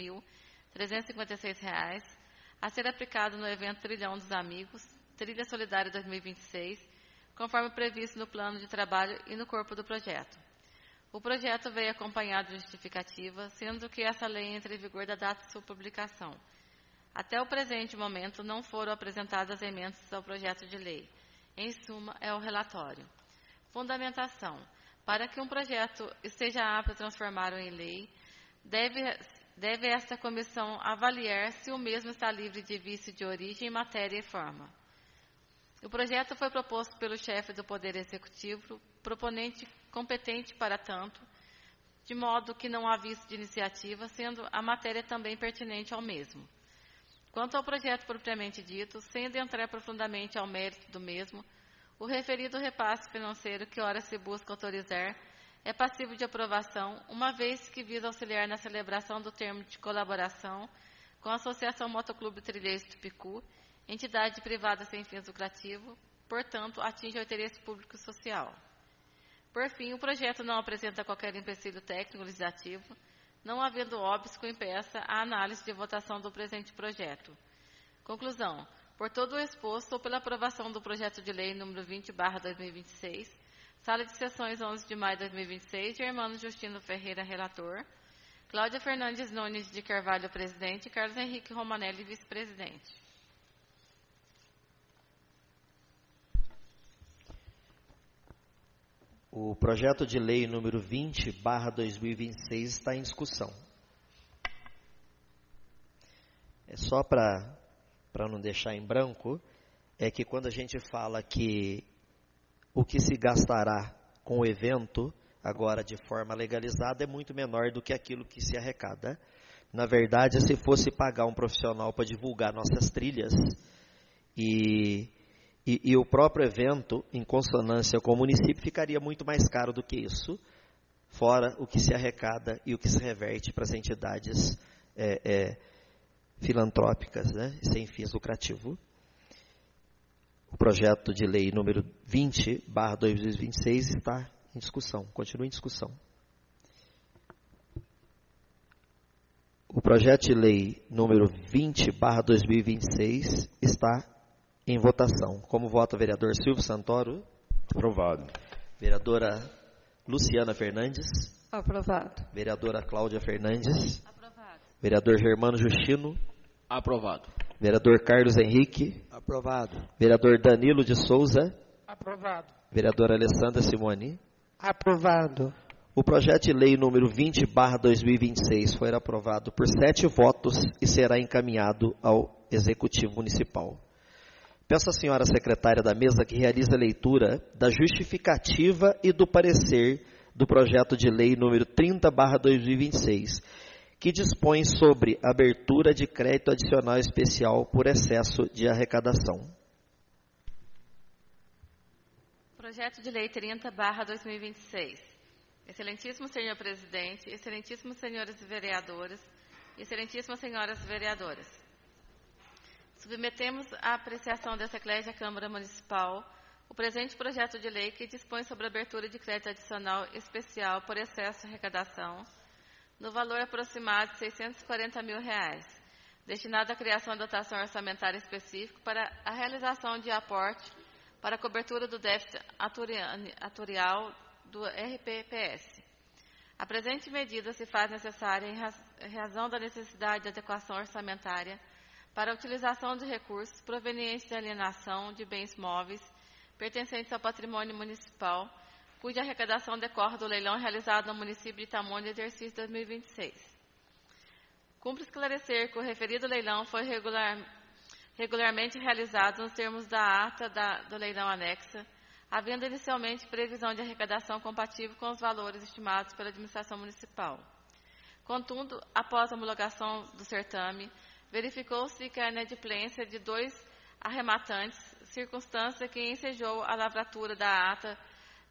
28.356, a ser aplicado no evento Trilhão dos Amigos, Trilha Solidária 2026, conforme previsto no plano de trabalho e no corpo do projeto. O projeto veio acompanhado de justificativa, sendo que essa lei entra em vigor da data de sua publicação. Até o presente momento, não foram apresentadas emendas ao projeto de lei. Em suma, é o relatório. Fundamentação. Para que um projeto esteja apto a transformá-lo em lei, deve esta comissão avaliar se o mesmo está livre de vício de origem, matéria e forma. O projeto foi proposto pelo chefe do Poder Executivo, proponente competente para tanto, de modo que não há vício de iniciativa, sendo a matéria também pertinente ao mesmo. Quanto ao projeto propriamente dito, sem adentrar profundamente ao mérito do mesmo, o referido repasse financeiro que ora se busca autorizar é passível de aprovação, uma vez que visa auxiliar na celebração do termo de colaboração com a Associação Motoclube Trilheiros Tupicu, entidade privada sem fins lucrativos, portanto, atinge o interesse público e social. Por fim, o projeto não apresenta qualquer empecilho técnico legislativo, não havendo óbice que impeça a análise de votação do presente projeto. Conclusão. Por todo o exposto ou pela aprovação do projeto de lei número 20/2026, Sala de Sessões 11 de maio de 2026, Germano Justino Ferreira, relator, Cláudia Fernandes Nunes de Carvalho, presidente, e Carlos Henrique Romanelli, vice-presidente. O projeto de lei número 20/2026 está em discussão. É só para não deixar em branco, é que quando a gente fala que o que se gastará com o evento, agora de forma legalizada, é muito menor do que aquilo que se arrecada. Na verdade, se fosse pagar um profissional para divulgar nossas trilhas e o próprio evento, em consonância com o município, ficaria muito mais caro do que isso, fora o que se arrecada e o que se reverte para as entidades filantrópicas, né, sem fins lucrativos. O projeto de lei número 20/2026 está em discussão, continua em discussão. O projeto de lei número 20/2026 está em votação. Como vota o vereador Silvio Santoro? Aprovado. Vereadora Luciana Fernandes? Aprovado. Vereadora Cláudia Fernandes? Aprovado. Vereador Germano Justino? Aprovado. Vereador Carlos Henrique? Aprovado. Vereador Danilo de Souza? Aprovado. Vereadora Alessandra Simoni? Aprovado. O projeto de lei número 20/2026 foi aprovado por 7 votos e será encaminhado ao Executivo Municipal. Peço à senhora secretária da mesa que realize a leitura da justificativa e do parecer do projeto de lei número 30/2026, que dispõe sobre abertura de crédito adicional especial por excesso de arrecadação. Projeto de lei 30/2026. Excelentíssimo senhor presidente, excelentíssimos senhores vereadores, excelentíssimas senhoras vereadoras. Submetemos à apreciação dessa Eclésia Câmara Municipal o presente projeto de lei que dispõe sobre a abertura de crédito adicional especial por excesso de arrecadação, no valor aproximado de R$ 640 mil, destinado à criação de dotação orçamentária específica para a realização de aporte para a cobertura do déficit atuarial do RPPS. A presente medida se faz necessária em razão da necessidade de adequação orçamentária para a utilização de recursos provenientes da alienação de bens móveis pertencentes ao patrimônio municipal, cuja arrecadação decorre do leilão realizado no município de Itamuna no exercício 2026. Cumpre esclarecer que o referido leilão foi regularmente realizado nos termos da ata do leilão anexa, havendo inicialmente previsão de arrecadação compatível com os valores estimados pela administração municipal. Contudo, após a homologação do certame, verificou-se que a inadimplência de 2 arrematantes, circunstância que ensejou a lavratura da ata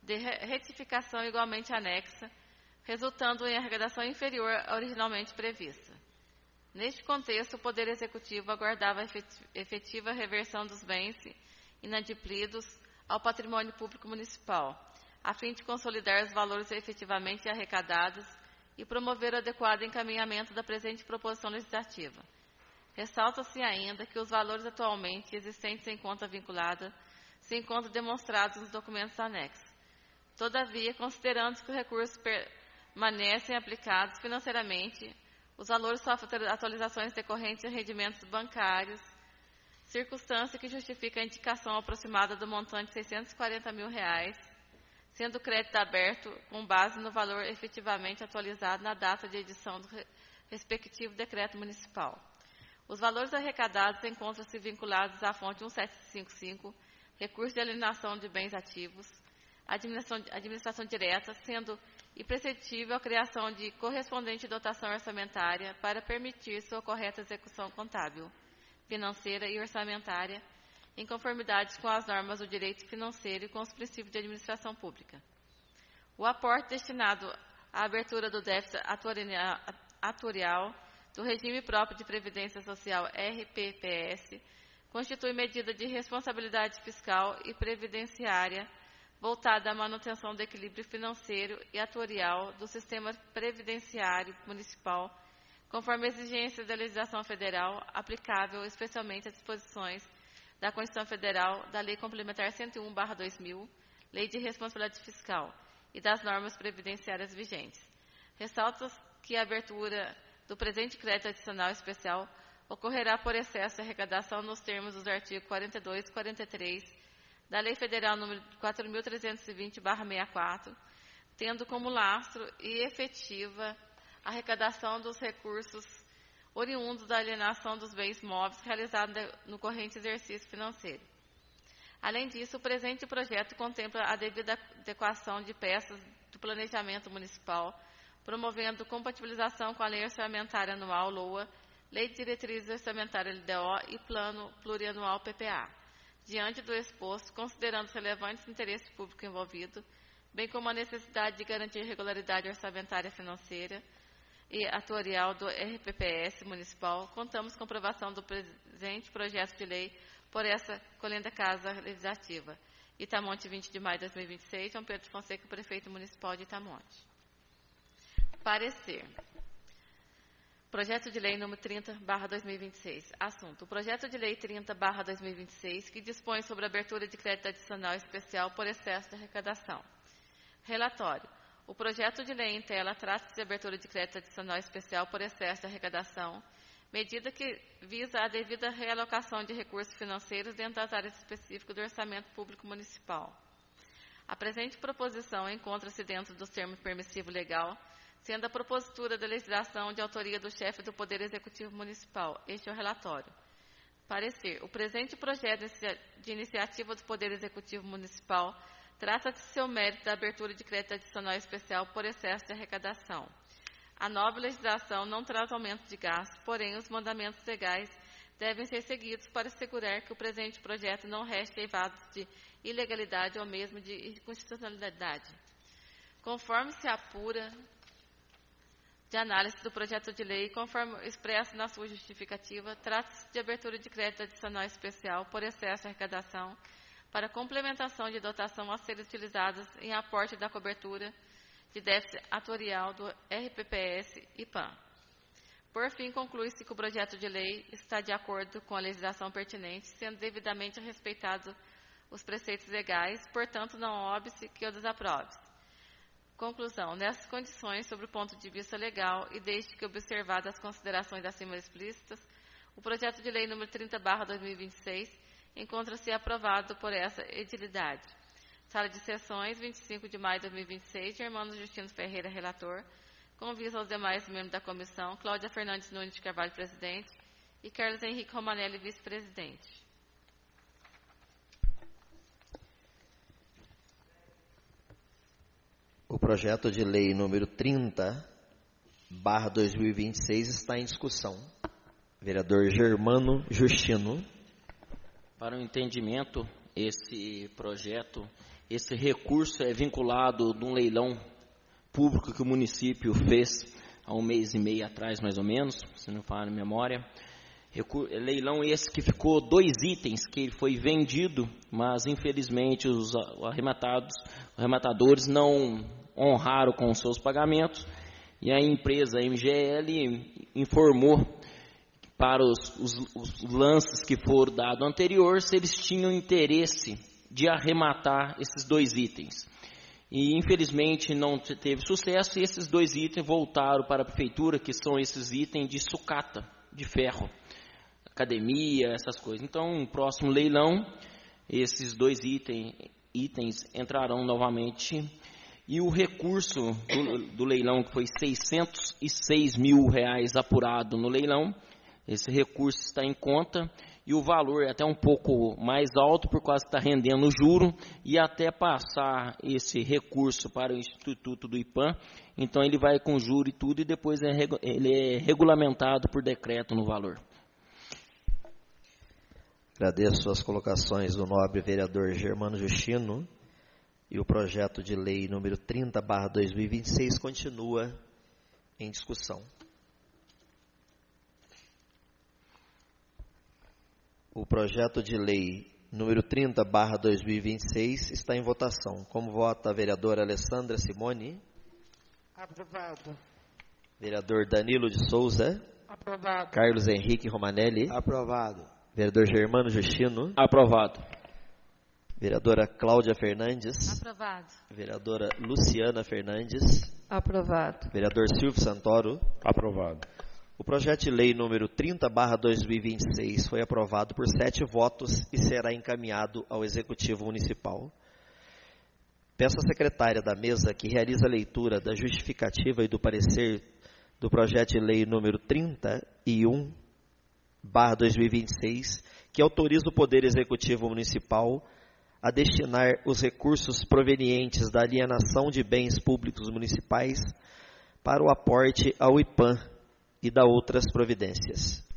de retificação igualmente anexa, resultando em arrecadação inferior à originalmente prevista. Neste contexto, o Poder Executivo aguardava a efetiva reversão dos bens inadimplidos ao patrimônio público municipal, a fim de consolidar os valores efetivamente arrecadados e promover o adequado encaminhamento da presente proposição legislativa. Ressalta-se ainda que os valores atualmente existentes em conta vinculada se encontram demonstrados nos documentos anexos. Todavia, considerando que os recursos permanecem aplicados financeiramente, os valores sofrem atualizações decorrentes de rendimentos bancários, circunstância que justifica a indicação aproximada do montante de R$ 640 mil, sendo o crédito aberto com base no valor efetivamente atualizado na data de edição do respectivo decreto municipal. Os valores arrecadados encontram-se vinculados à fonte 1755, recurso de alienação de bens ativos, administração direta, sendo imprescindível a criação de correspondente dotação orçamentária para permitir sua correta execução contábil, financeira e orçamentária, em conformidade com as normas do direito financeiro e com os princípios de administração pública. O aporte destinado à abertura do déficit atuarial do regime próprio de Previdência Social RPPS constitui medida de responsabilidade fiscal e previdenciária voltada à manutenção do equilíbrio financeiro e atuarial do sistema previdenciário municipal, conforme exigências da legislação federal, aplicável especialmente às disposições da Constituição Federal, da Lei Complementar 101/2000, Lei de Responsabilidade Fiscal, e das normas previdenciárias vigentes. Ressalta que a abertura do presente crédito adicional especial ocorrerá por excesso de arrecadação nos termos dos artigos 42 e 43 da Lei Federal nº 4.320/64, tendo como lastro e efetiva a arrecadação dos recursos oriundos da alienação dos bens móveis realizada no corrente exercício financeiro. Além disso, o presente projeto contempla a devida adequação de peças do planejamento municipal, promovendo compatibilização com a Lei Orçamentária Anual, LOA, Lei de Diretrizes Orçamentárias, LDO, e Plano Plurianual, PPA. Diante do exposto, considerando os relevantes interesses públicos envolvidos, bem como a necessidade de garantir regularidade orçamentária financeira e atuarial do RPPS municipal, contamos com a aprovação do presente projeto de lei por essa colenda Casa Legislativa. Itamonte, 20 de maio de 2026, João Pedro Fonseca, prefeito municipal de Itamonte. Parecer. Projeto de Lei número 30/2026. Assunto: o Projeto de Lei 30/2026, que dispõe sobre a abertura de crédito adicional especial por excesso de arrecadação. Relatório. O projeto de lei em tela trata-se de abertura de crédito adicional especial por excesso de arrecadação, medida que visa a devida realocação de recursos financeiros dentro das áreas específicas do orçamento público municipal. A presente proposição encontra-se dentro dos termos permissivo legal, sendo a propositura da legislação de autoria do chefe do Poder Executivo Municipal. Este é o relatório. Parecer. O presente projeto de iniciativa do Poder Executivo Municipal trata de seu mérito da abertura de crédito adicional especial por excesso de arrecadação. A nova legislação não traz aumento de gastos, porém os mandamentos legais devem ser seguidos para assegurar que o presente projeto não reste eivado de ilegalidade ou mesmo de inconstitucionalidade. Conforme se apura de análise do projeto de lei, conforme expresso na sua justificativa, trata-se de abertura de crédito adicional especial por excesso de arrecadação para complementação de dotação a ser utilizadas em aporte da cobertura de déficit atuarial do RPPS e PAN. Por fim, conclui-se que o projeto de lei está de acordo com a legislação pertinente, sendo devidamente respeitados os preceitos legais, portanto, não óbice que o desaprove. Conclusão. Nessas condições, sobre o ponto de vista legal e desde que observadas as considerações acima explícitas, o projeto de lei número 30/2026 encontra-se aprovado por essa edilidade. Sala de Sessões, 25 de maio de 2026, Germano Justino Ferreira, relator. Convido aos demais membros da comissão, Cláudia Fernandes Nunes de Carvalho, presidente, e Carlos Henrique Romanelli, vice-presidente. O projeto de lei número 30/2026 está em discussão. Vereador Germano Justino. Para o entendimento, esse projeto Esse recurso é vinculado de um leilão público que o município fez há 1 mês e meio atrás, mais ou menos, se não falar na memória. Leilão esse que ficou 2 itens que foi vendido, mas infelizmente os arrematadores não honraram com os seus pagamentos, e a empresa MGL informou para os lances que foram dados anterior se eles tinham interesse de arrematar esses 2 itens. E infelizmente não teve sucesso, e esses 2 itens voltaram para a prefeitura, que são esses itens de sucata, de ferro, academia, essas coisas. Então, no próximo leilão, esses 2 itens entrarão novamente, e o recurso do leilão, que foi R$606 mil apurado no leilão, esse recurso está em conta, e o valor é até um pouco mais alto, por causa que está rendendo juro, e até passar esse recurso para o Instituto do IPAM, então ele vai com juro e tudo, e depois ele é regulamentado por decreto no valor. Agradeço as colocações do nobre vereador Germano Justino, e o projeto de lei número 30/2026 continua em discussão. O projeto de lei número 30/2026 está em votação. Como vota a vereadora Alessandra Simone? Aprovado. Vereador Danilo de Souza? Aprovado. Carlos Henrique Romanelli? Aprovado. Vereador Germano Justino? Aprovado. Vereadora Cláudia Fernandes? Aprovado. Vereadora Luciana Fernandes? Aprovado. Vereador Silvio Santoro? Aprovado. O projeto de lei número 30/2026 foi aprovado por 7 votos e será encaminhado ao Executivo Municipal. Peço à secretária da mesa que realize a leitura da justificativa e do parecer do projeto de lei número 31/2026, que autoriza o Poder Executivo Municipal a destinar os recursos provenientes da alienação de bens públicos municipais para o aporte ao IPAM e da outras providências.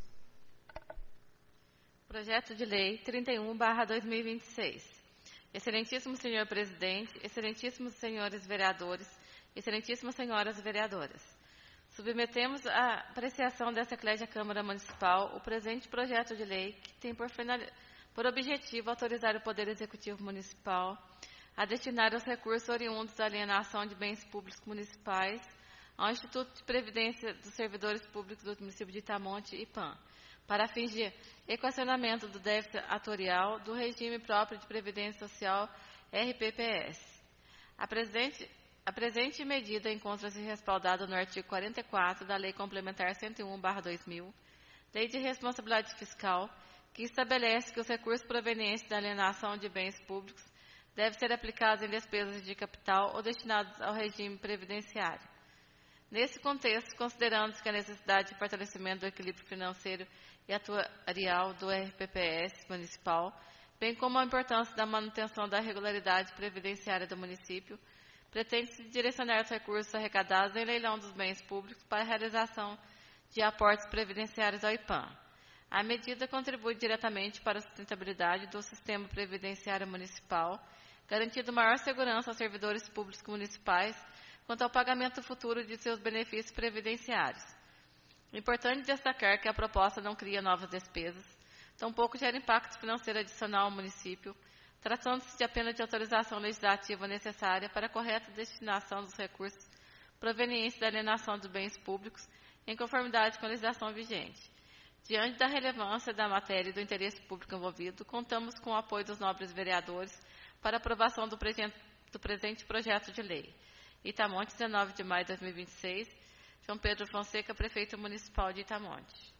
Projeto de Lei 31/2026. Excelentíssimo senhor presidente, excelentíssimos senhores vereadores, excelentíssimas senhoras vereadoras. Submetemos à apreciação desta Eclésia Câmara Municipal o presente projeto de lei que tem por objetivo autorizar o Poder Executivo Municipal a destinar os recursos oriundos da alienação de bens públicos municipais ao Instituto de Previdência dos Servidores Públicos do município de Itamonte, IPAM, para fins de equacionamento do déficit atuarial do regime próprio de Previdência Social, RPPS. A presente medida encontra-se respaldada no artigo 44 da Lei Complementar 101/2000, Lei de Responsabilidade Fiscal, que estabelece que os recursos provenientes da alienação de bens públicos devem ser aplicados em despesas de capital ou destinados ao regime previdenciário. Nesse contexto, considerando-se que a necessidade de fortalecimento do equilíbrio financeiro e atuarial do RPPS municipal, bem como a importância da manutenção da regularidade previdenciária do município, pretende-se direcionar os recursos arrecadados em leilão dos bens públicos para a realização de aportes previdenciários ao IPAM. A medida contribui diretamente para a sustentabilidade do sistema previdenciário municipal, garantindo maior segurança aos servidores públicos municipais quanto ao pagamento futuro de seus benefícios previdenciários. Importante destacar que a proposta não cria novas despesas, tampouco gera impacto financeiro adicional ao município, tratando-se de apenas de autorização legislativa necessária para a correta destinação dos recursos provenientes da alienação dos bens públicos em conformidade com a legislação vigente. Diante da relevância da matéria e do interesse público envolvido, contamos com o apoio dos nobres vereadores para a aprovação do presente projeto de lei. Itamonte, 19 de maio de 2026. João Pedro Fonseca, Prefeito Municipal de Itamonte.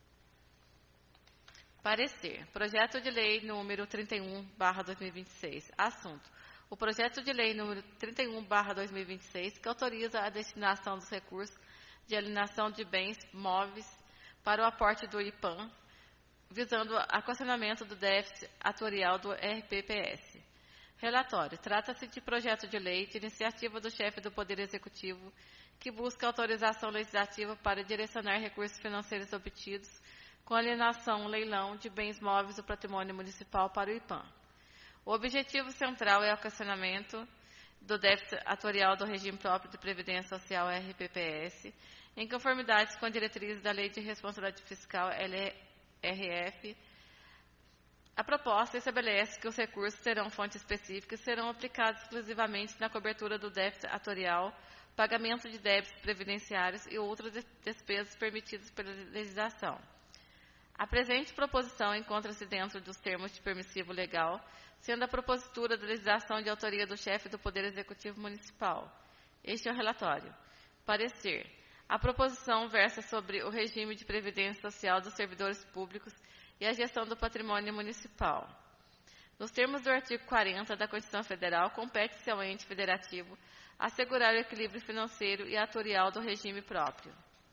Parecer. Projeto de Lei número 31/2026. Assunto. O projeto de lei número 31/2026, que autoriza a destinação dos recursos de alienação de bens móveis para o aporte do IPAM, visando o equacionamento do déficit atuarial do RPPS. Relatório. Trata-se de projeto de lei de iniciativa do chefe do Poder Executivo que busca autorização legislativa para direcionar recursos financeiros obtidos com alienação, leilão de bens móveis do patrimônio municipal para o IPAM. O objetivo central é o questionamento do déficit atuarial do regime próprio de Previdência Social RPPS, em conformidade com a diretriz da Lei de Responsabilidade Fiscal LRF. A proposta estabelece que os recursos terão fonte específica e serão aplicados exclusivamente na cobertura do déficit atuarial, pagamento de débitos previdenciários e outras despesas permitidas pela legislação. A presente proposição encontra-se dentro dos termos de permissivo legal, sendo a propositura da legislação de autoria do chefe do Poder Executivo Municipal. Este é o relatório. Parecer. A proposição versa sobre o regime de previdência social dos servidores públicos e a gestão do patrimônio municipal. Nos termos do artigo 40 da Constituição Federal, compete-se ao ente federativo assegurar o equilíbrio financeiro e atuarial do regime próprio.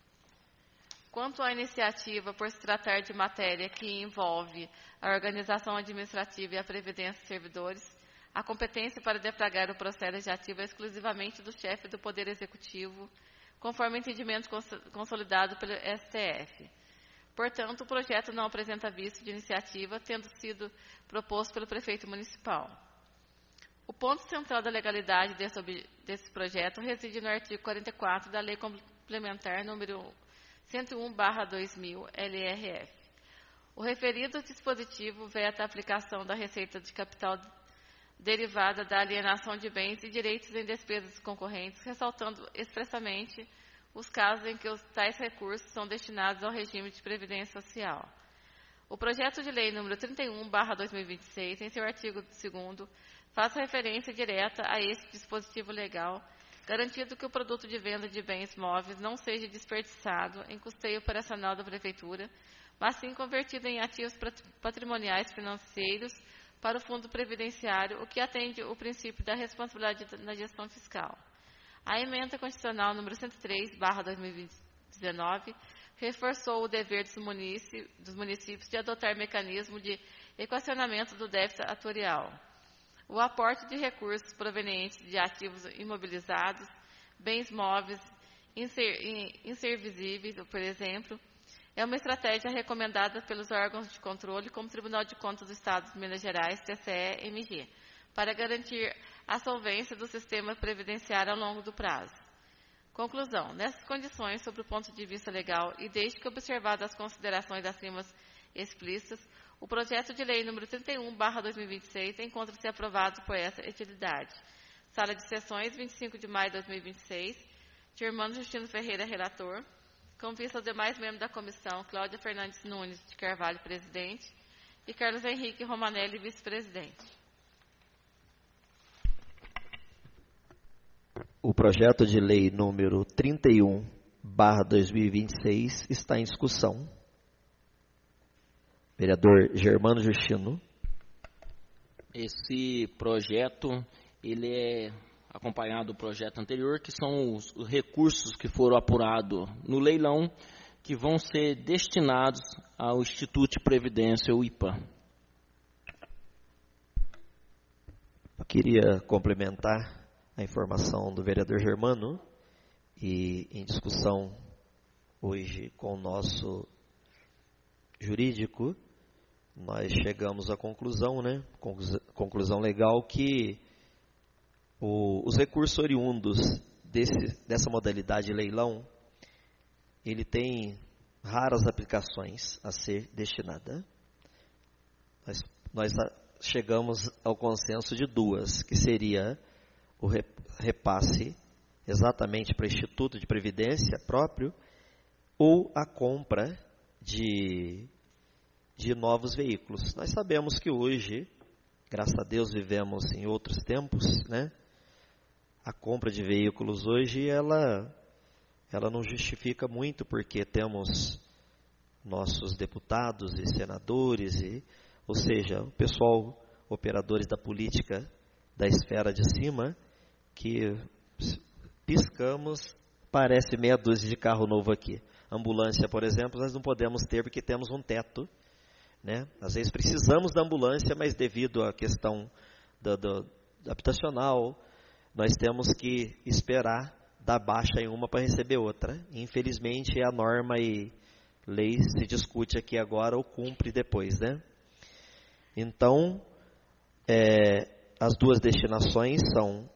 Quanto à iniciativa, por se tratar de matéria que envolve a organização administrativa e a previdência dos servidores, a competência para deflagrar o processo legislativo é exclusivamente do chefe do Poder Executivo, conforme entendimento consolidado pelo STF. Portanto, o projeto não apresenta vício de iniciativa, tendo sido proposto pelo prefeito municipal. O ponto central da legalidade desse projeto reside no artigo 44 da Lei Complementar número 101/2000, LRF. O referido dispositivo veta a aplicação da receita de capital derivada da alienação de bens e direitos em despesas concorrentes, ressaltando expressamente os casos em que tais recursos são destinados ao regime de previdência social. O projeto de lei número 31/2026, em seu artigo 2º, faz referência direta a este dispositivo legal, garantindo que o produto de venda de bens móveis não seja desperdiçado em custeio operacional da Prefeitura, mas sim convertido em ativos patrimoniais financeiros para o Fundo Previdenciário, o que atende o princípio da responsabilidade na gestão fiscal. A emenda constitucional número 103/2019 reforçou o dever dos municípios de adotar mecanismo de equacionamento do déficit atuarial. O aporte de recursos provenientes de ativos imobilizados, bens móveis inservisíveis, por exemplo, é uma estratégia recomendada pelos órgãos de controle, como o Tribunal de Contas do Estado de Minas Gerais, TCE-MG, para garantir a solvência do sistema previdenciário ao longo do prazo. Conclusão. Nessas condições, sob o ponto de vista legal, e desde que observadas as considerações acima explícitas, o projeto de lei número 31/2026 encontra-se aprovado por essa entidade. Sala de Sessões, 25 de maio de 2026. Germano Justino Ferreira, relator. Com vista aos demais membros da comissão, Cláudia Fernandes Nunes de Carvalho, presidente, e Carlos Henrique Romanelli, vice-presidente. O projeto de lei número 31/2026 está em discussão. Vereador Germano Justino. Esse projeto, ele é acompanhado do projeto anterior, que são os recursos que foram apurados no leilão, que vão ser destinados ao Instituto de Previdência, o IPA. Eu queria complementar a informação do vereador Germano, e em discussão hoje com o nosso jurídico, nós chegamos à conclusão, conclusão legal, que os recursos oriundos dessa modalidade de leilão, ele tem raras aplicações a ser destinada. Nós chegamos ao consenso de duas, que seria o repasse exatamente para o Instituto de Previdência próprio, ou a compra de novos veículos. Nós sabemos que hoje, graças a Deus, vivemos em outros tempos, né? A compra de veículos hoje, ela não justifica muito, porque temos nossos deputados e senadores, ou seja, o pessoal, operadores da política da esfera de cima, que piscamos, parece meia dúzia de carro novo aqui. Ambulância, por exemplo, nós não podemos ter porque temos um teto, né? Às vezes precisamos da ambulância, mas devido à questão do habitacional, nós temos que esperar dar baixa em uma para receber outra. Infelizmente, a norma e lei se discute aqui agora ou cumpre depois, né? Então, As duas destinações são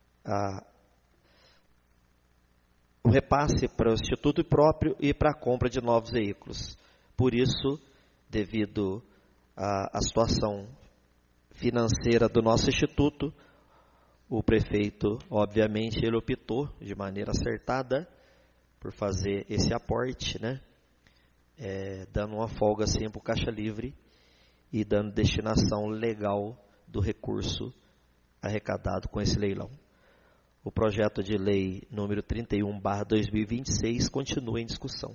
o repasse para o Instituto próprio e para a compra de novos veículos. Por isso, devido à situação financeira do nosso Instituto, o prefeito, obviamente, ele optou de maneira acertada por fazer esse aporte, né? Dando uma folga assim para o Caixa Livre e dando destinação legal do recurso arrecadado com esse leilão. O projeto de lei número 31/2026 continua em discussão.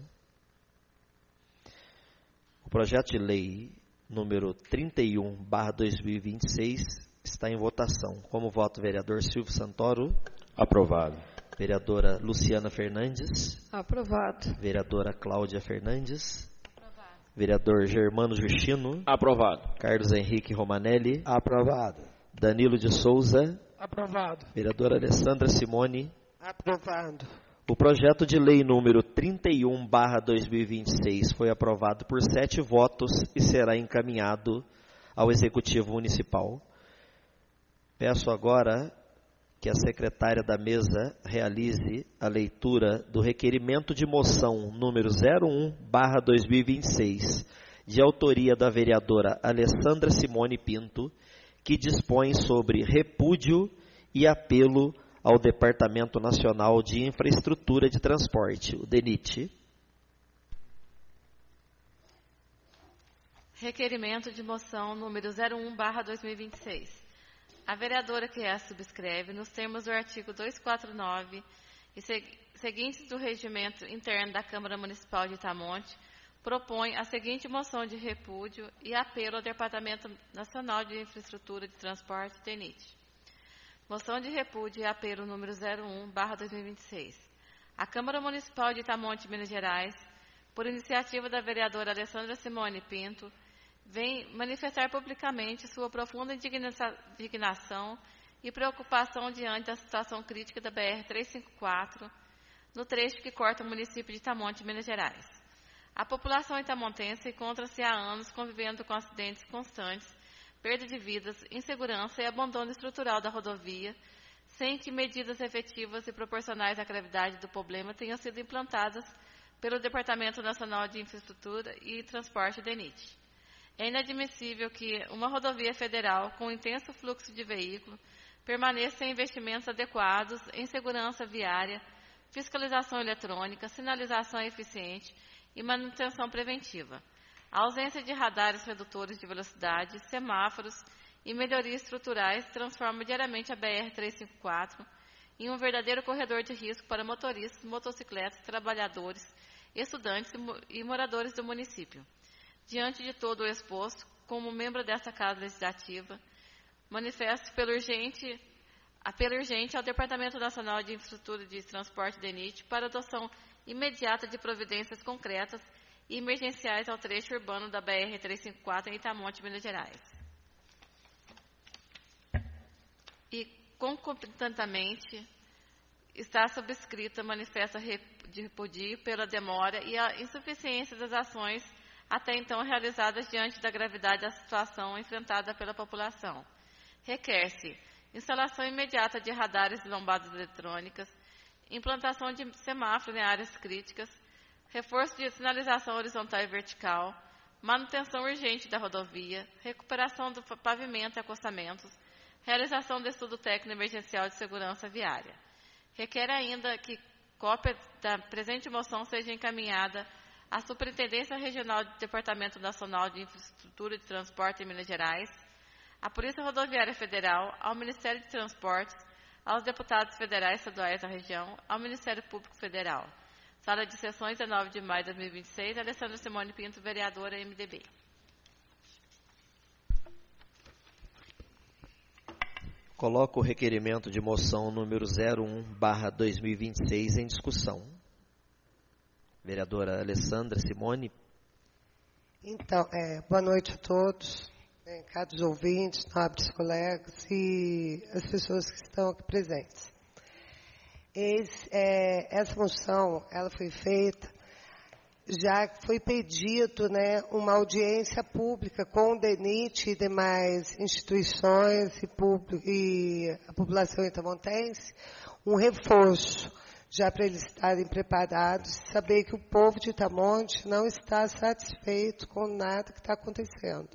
O projeto de lei número 31/2026 está em votação. Como voto, vereador Silvio Santoro. Aprovado. Vereadora Luciana Fernandes. Aprovado. Vereadora Cláudia Fernandes. Aprovado. Vereador Germano Justino. Aprovado. Carlos Henrique Romanelli. Aprovado. Danilo de Souza. Aprovado. Vereadora Alessandra Simone. Aprovado. O projeto de lei número 31/2026 foi aprovado por 7 votos e será encaminhado ao Executivo Municipal. Peço agora que a secretária da mesa realize a leitura do requerimento de moção número 01/2026, de autoria da vereadora Alessandra Simone Pinto, que dispõe sobre repúdio e apelo ao Departamento Nacional de Infraestrutura de Transporte, o DENIT. Requerimento de moção número 01/2026. A vereadora que a subscreve, nos termos do artigo 249 e seguintes do regimento interno da Câmara Municipal de Itamonte, propõe a seguinte moção de repúdio e apelo ao Departamento Nacional de Infraestrutura de Transporte, DENIT. Moção de repúdio e apelo número 01/2026. A Câmara Municipal de Itamonte, Minas Gerais, por iniciativa da vereadora Alessandra Simone Pinto, vem manifestar publicamente sua profunda indignação e preocupação diante da situação crítica da BR-354, no trecho que corta o município de Itamonte, Minas Gerais. A população itamontense encontra-se há anos convivendo com acidentes constantes, perda de vidas, insegurança e abandono estrutural da rodovia, sem que medidas efetivas e proporcionais à gravidade do problema tenham sido implantadas pelo Departamento Nacional de Infraestrutura e Transporte, DENIT. É inadmissível que uma rodovia federal com intenso fluxo de veículos permaneça sem investimentos adequados em segurança viária, fiscalização eletrônica, sinalização eficiente e manutenção preventiva. A ausência de radares redutores de velocidade, semáforos e melhorias estruturais transforma diariamente a BR-354 em um verdadeiro corredor de risco para motoristas, motocicletas, trabalhadores, estudantes e moradores do município. Diante de todo o exposto, como membro desta Casa Legislativa, manifesto apelo urgente ao Departamento Nacional de Infraestrutura de Transporte, DENIT, para adoção imediata de providências concretas e emergenciais ao trecho urbano da BR-354 em Itamonte, Minas Gerais. E, concomitantemente, está subscrita manifesta de repúdio pela demora e a insuficiência das ações até então realizadas diante da gravidade da situação enfrentada pela população. Requer-se instalação imediata de radares e lombadas eletrônicas, implantação de semáforos em áreas críticas, reforço de sinalização horizontal e vertical, manutenção urgente da rodovia, recuperação do pavimento e acostamentos, realização do estudo técnico emergencial de segurança viária. Requer ainda que cópia da presente moção seja encaminhada à Superintendência Regional do Departamento Nacional de Infraestrutura de Transporte em Minas Gerais, à Polícia Rodoviária Federal, ao Ministério de Transportes, aos deputados federais e estaduais da região, ao Ministério Público Federal. Sala de sessões, 19 de maio de 2026, Alessandra Simone Pinto, vereadora, MDB. Coloco o requerimento de moção número 01/2026 em discussão. Vereadora Alessandra Simone. Então, boa noite a todos, caros ouvintes, nobres colegas e as pessoas que estão aqui presentes. Essa moção, ela foi feita já foi pedido, né, uma audiência pública com o DENIT e demais instituições e a população itamontense, um reforço, já para eles estarem preparados, saber que o povo de Itamonte não está satisfeito com nada que está acontecendo.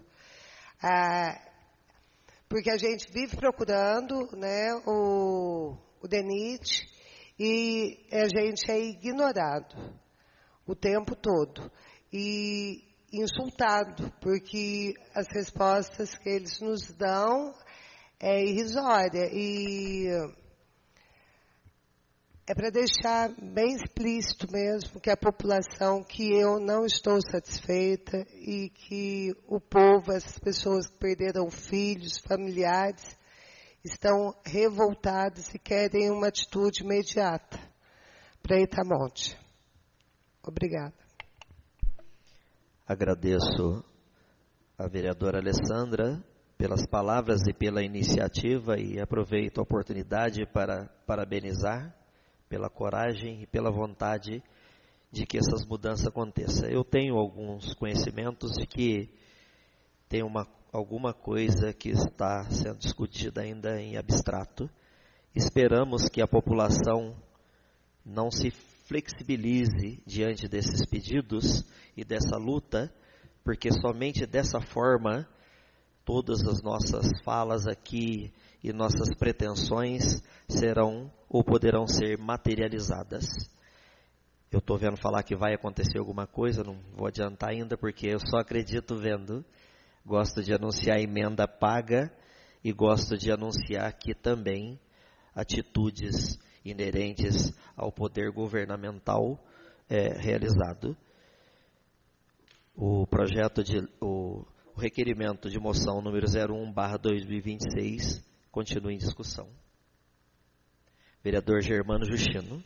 Porque a gente vive procurando, né, o DENIT e a gente é ignorado o tempo todo e insultado, porque as respostas que eles nos dão é irrisória e é para deixar bem explícito mesmo que a população, que eu não estou satisfeita e que o povo, essas pessoas que perderam filhos, familiares, estão revoltadas e querem uma atitude imediata para Itamonte. Obrigada. Agradeço a vereadora Alessandra pelas palavras e pela iniciativa e aproveito a oportunidade para parabenizar pela coragem e pela vontade de que essas mudanças aconteçam. Eu tenho alguns conhecimentos de que tem alguma coisa que está sendo discutida ainda em abstrato. Esperamos que a população não se flexibilize diante desses pedidos e dessa luta, porque somente dessa forma todas as nossas falas aqui e nossas pretensões serão ou poderão ser materializadas. Eu estou vendo falar que vai acontecer alguma coisa, não vou adiantar ainda, porque eu só acredito vendo. Gosto de anunciar emenda paga e gosto de anunciar aqui também atitudes inerentes ao poder governamental realizado. O requerimento de moção número 01/2026 continua em discussão. Vereador Germano Justino.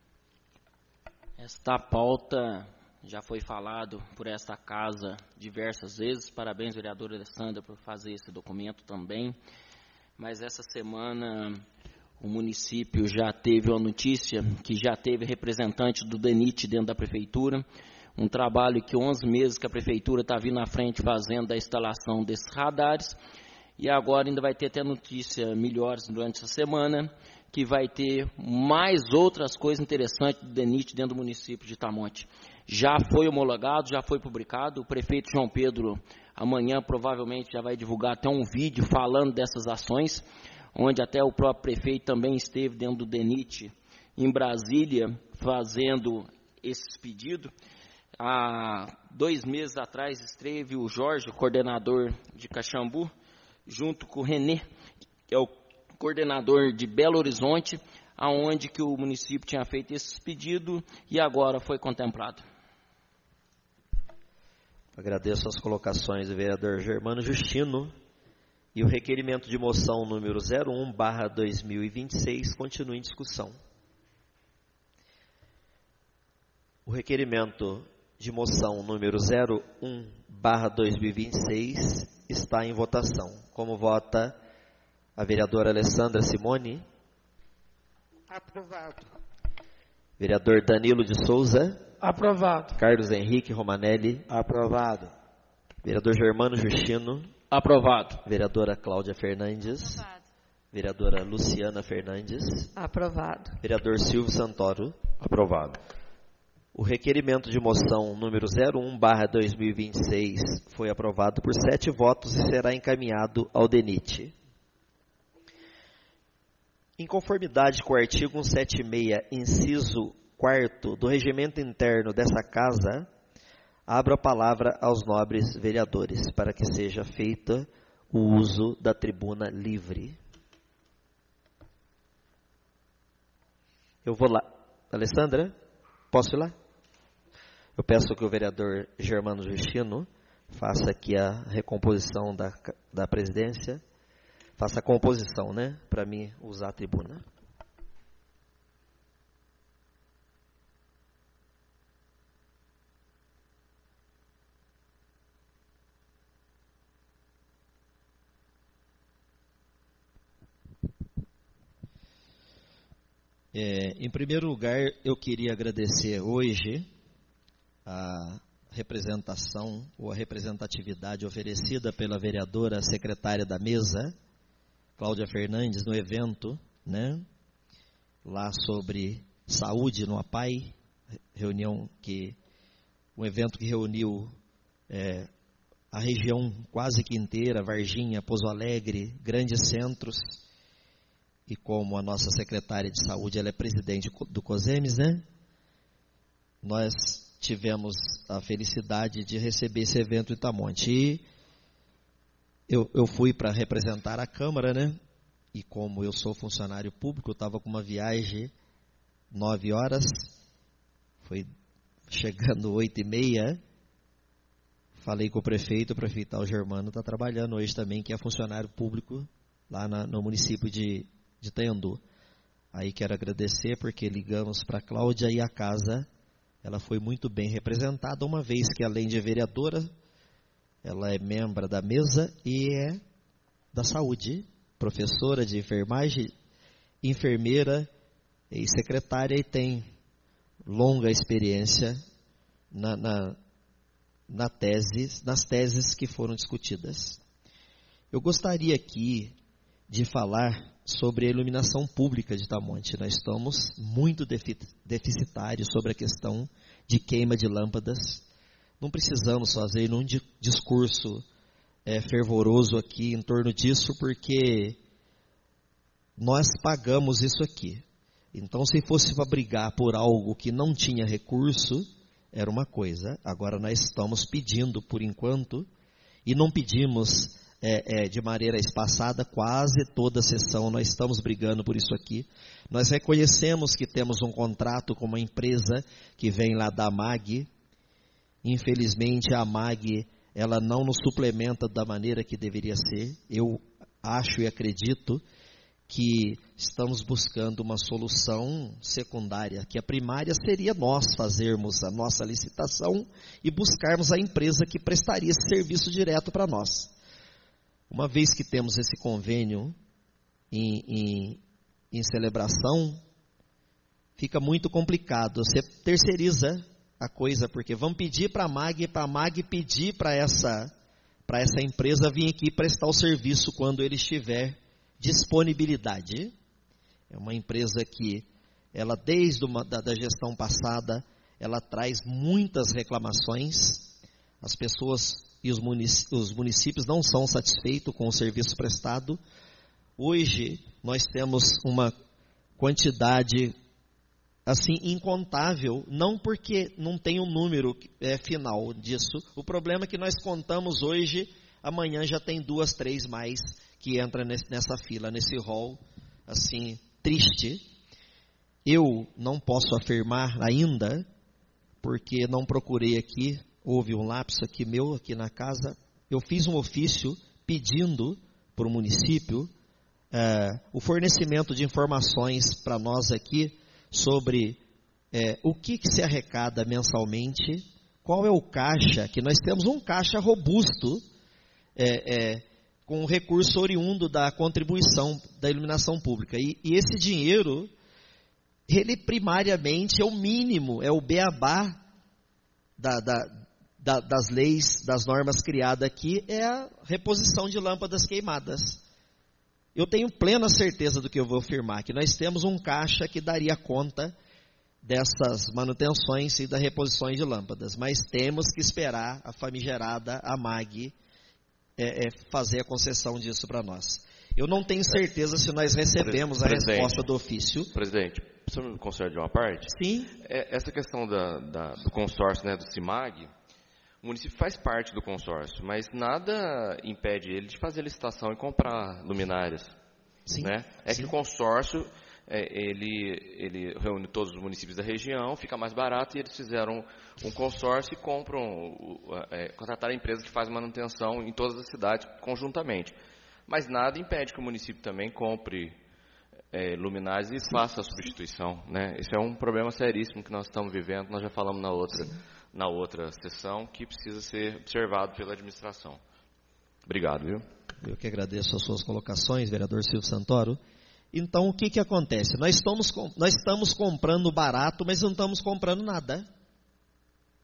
Esta pauta já foi falado por esta casa diversas vezes. Parabéns, vereadora Alessandra, por fazer esse documento também. Mas essa semana o município já teve uma notícia que já teve representante do DENIT dentro da prefeitura. Um trabalho que 11 meses que a prefeitura está vindo à frente fazendo a instalação desses radares. E agora ainda vai ter até notícia melhores durante essa semana, que vai ter mais outras coisas interessantes do DENIT dentro do município de Itamonte. Já foi homologado, já foi publicado. O prefeito João Pedro, amanhã, provavelmente, já vai divulgar até um vídeo falando dessas ações, onde até o próprio prefeito também esteve dentro do DENIT em Brasília, fazendo esses pedidos. Há 2 meses atrás esteve o Jorge, o coordenador de Caxambu, junto com o Renê, que é o coordenador de Belo Horizonte, aonde que o município tinha feito esse pedido e agora foi contemplado. Agradeço as colocações do vereador Germano Justino e o requerimento de moção número 01/2026 continua em discussão. O requerimento de moção número 01/2026 está em votação. Como vota a vereadora Alessandra Simone? Aprovado. Vereador Danilo de Souza? Aprovado. Carlos Henrique Romanelli? Aprovado. Vereador Germano Justino? Aprovado. Vereadora Cláudia Fernandes? Aprovado. Vereadora Luciana Fernandes? Aprovado. Vereador Silvio Santoro? Aprovado. O requerimento de moção número 01/2026 foi aprovado por 7 votos e será encaminhado ao DENIT. Em conformidade com o artigo 176, inciso 4º do regimento interno dessa casa, abro a palavra aos nobres vereadores para que seja feito o uso da tribuna livre. Eu vou lá. Alessandra, posso ir lá? Eu peço que o vereador Germano Justino faça aqui a recomposição da presidência. Faça a composição, né? Para mim usar a tribuna. Em primeiro lugar, eu queria agradecer hoje a representação ou a representatividade oferecida pela vereadora secretária da mesa, Cláudia Fernandes, no evento, né, lá sobre saúde no APAI, um evento que reuniu a região quase que inteira, Varginha, Pouso Alegre, grandes centros, e como a nossa secretária de saúde, ela é presidente do COSEMES, né, nós tivemos a felicidade de receber esse evento em Itamonte. E eu fui para representar a Câmara, né? E como eu sou funcionário público, eu estava com uma viagem 9 horas, foi chegando 8h30, falei com o prefeito Germano está trabalhando hoje também, que é funcionário público lá no município de Itanhandu. Aí quero agradecer porque ligamos para a Cláudia e a casa, ela foi muito bem representada, uma vez que além de vereadora, ela é membro da mesa e é da saúde, professora de enfermagem, enfermeira e secretária, e tem longa experiência nas teses que foram discutidas. Eu gostaria aqui de falar sobre a iluminação pública de Itamonte. Nós estamos muito deficitários sobre a questão de queima de lâmpadas. Não precisamos fazer nenhum discurso fervoroso aqui em torno disso, porque nós pagamos isso aqui. Então, se fosse para brigar por algo que não tinha recurso, era uma coisa. Agora nós estamos pedindo, por enquanto, e não pedimos de maneira espaçada, quase toda a sessão nós estamos brigando por isso aqui. Nós reconhecemos que temos um contrato com uma empresa que vem lá da MAG. Infelizmente a MAG, ela não nos suplementa da maneira que deveria ser. Eu acho e acredito que estamos buscando uma solução secundária, que a primária seria nós fazermos a nossa licitação e buscarmos a empresa que prestaria esse serviço direto para nós. Uma vez que temos esse convênio em celebração, fica muito complicado. Você terceiriza a coisa, porque vamos pedir para a MAG pedir para essa empresa vir aqui prestar o serviço quando ele estiver disponibilidade. É uma empresa que, ela desde da gestão passada, ela traz muitas reclamações. As pessoas e os municípios não são satisfeitos com o serviço prestado. Hoje, nós temos uma quantidade assim incontável, não porque não tem um número final disso. O problema é que nós contamos hoje, amanhã já tem 2, 3 mais que entram nessa fila, nesse rol, assim, triste. Eu não posso afirmar ainda, porque não procurei aqui, houve um lapso aqui meu, aqui na casa. Eu fiz um ofício pedindo para o município o fornecimento de informações para nós aqui sobre o que se arrecada mensalmente, qual é o caixa, que nós temos um caixa robusto, com recurso oriundo da contribuição da iluminação pública. E esse dinheiro, ele primariamente é o mínimo, é o beabá das leis, das normas criadas aqui, é a reposição de lâmpadas queimadas. Eu tenho plena certeza do que eu vou afirmar, que nós temos um caixa que daria conta dessas manutenções e das reposições de lâmpadas, mas temos que esperar a famigerada, a MAG, fazer a concessão disso para nós. Eu não tenho certeza se nós recebemos a resposta do ofício. Presidente, você me concede uma parte? Sim. Essa questão do consórcio, né, do CIMAG, o município faz parte do consórcio, mas nada impede ele de fazer licitação e comprar luminárias. Sim. Né? Que o consórcio, ele reúne todos os municípios da região, fica mais barato, e eles fizeram um consórcio e contrataram a empresa que faz manutenção em todas as cidades conjuntamente. Mas nada impede que o município também compre luminárias e faça a substituição. Né? Esse é um problema seríssimo que nós estamos vivendo, nós já falamos na outra sessão, que precisa ser observado pela administração. Obrigado, viu? Eu que agradeço as suas colocações, vereador Silvio Santoro. Então, o que acontece? Nós estamos comprando barato, mas não estamos comprando nada.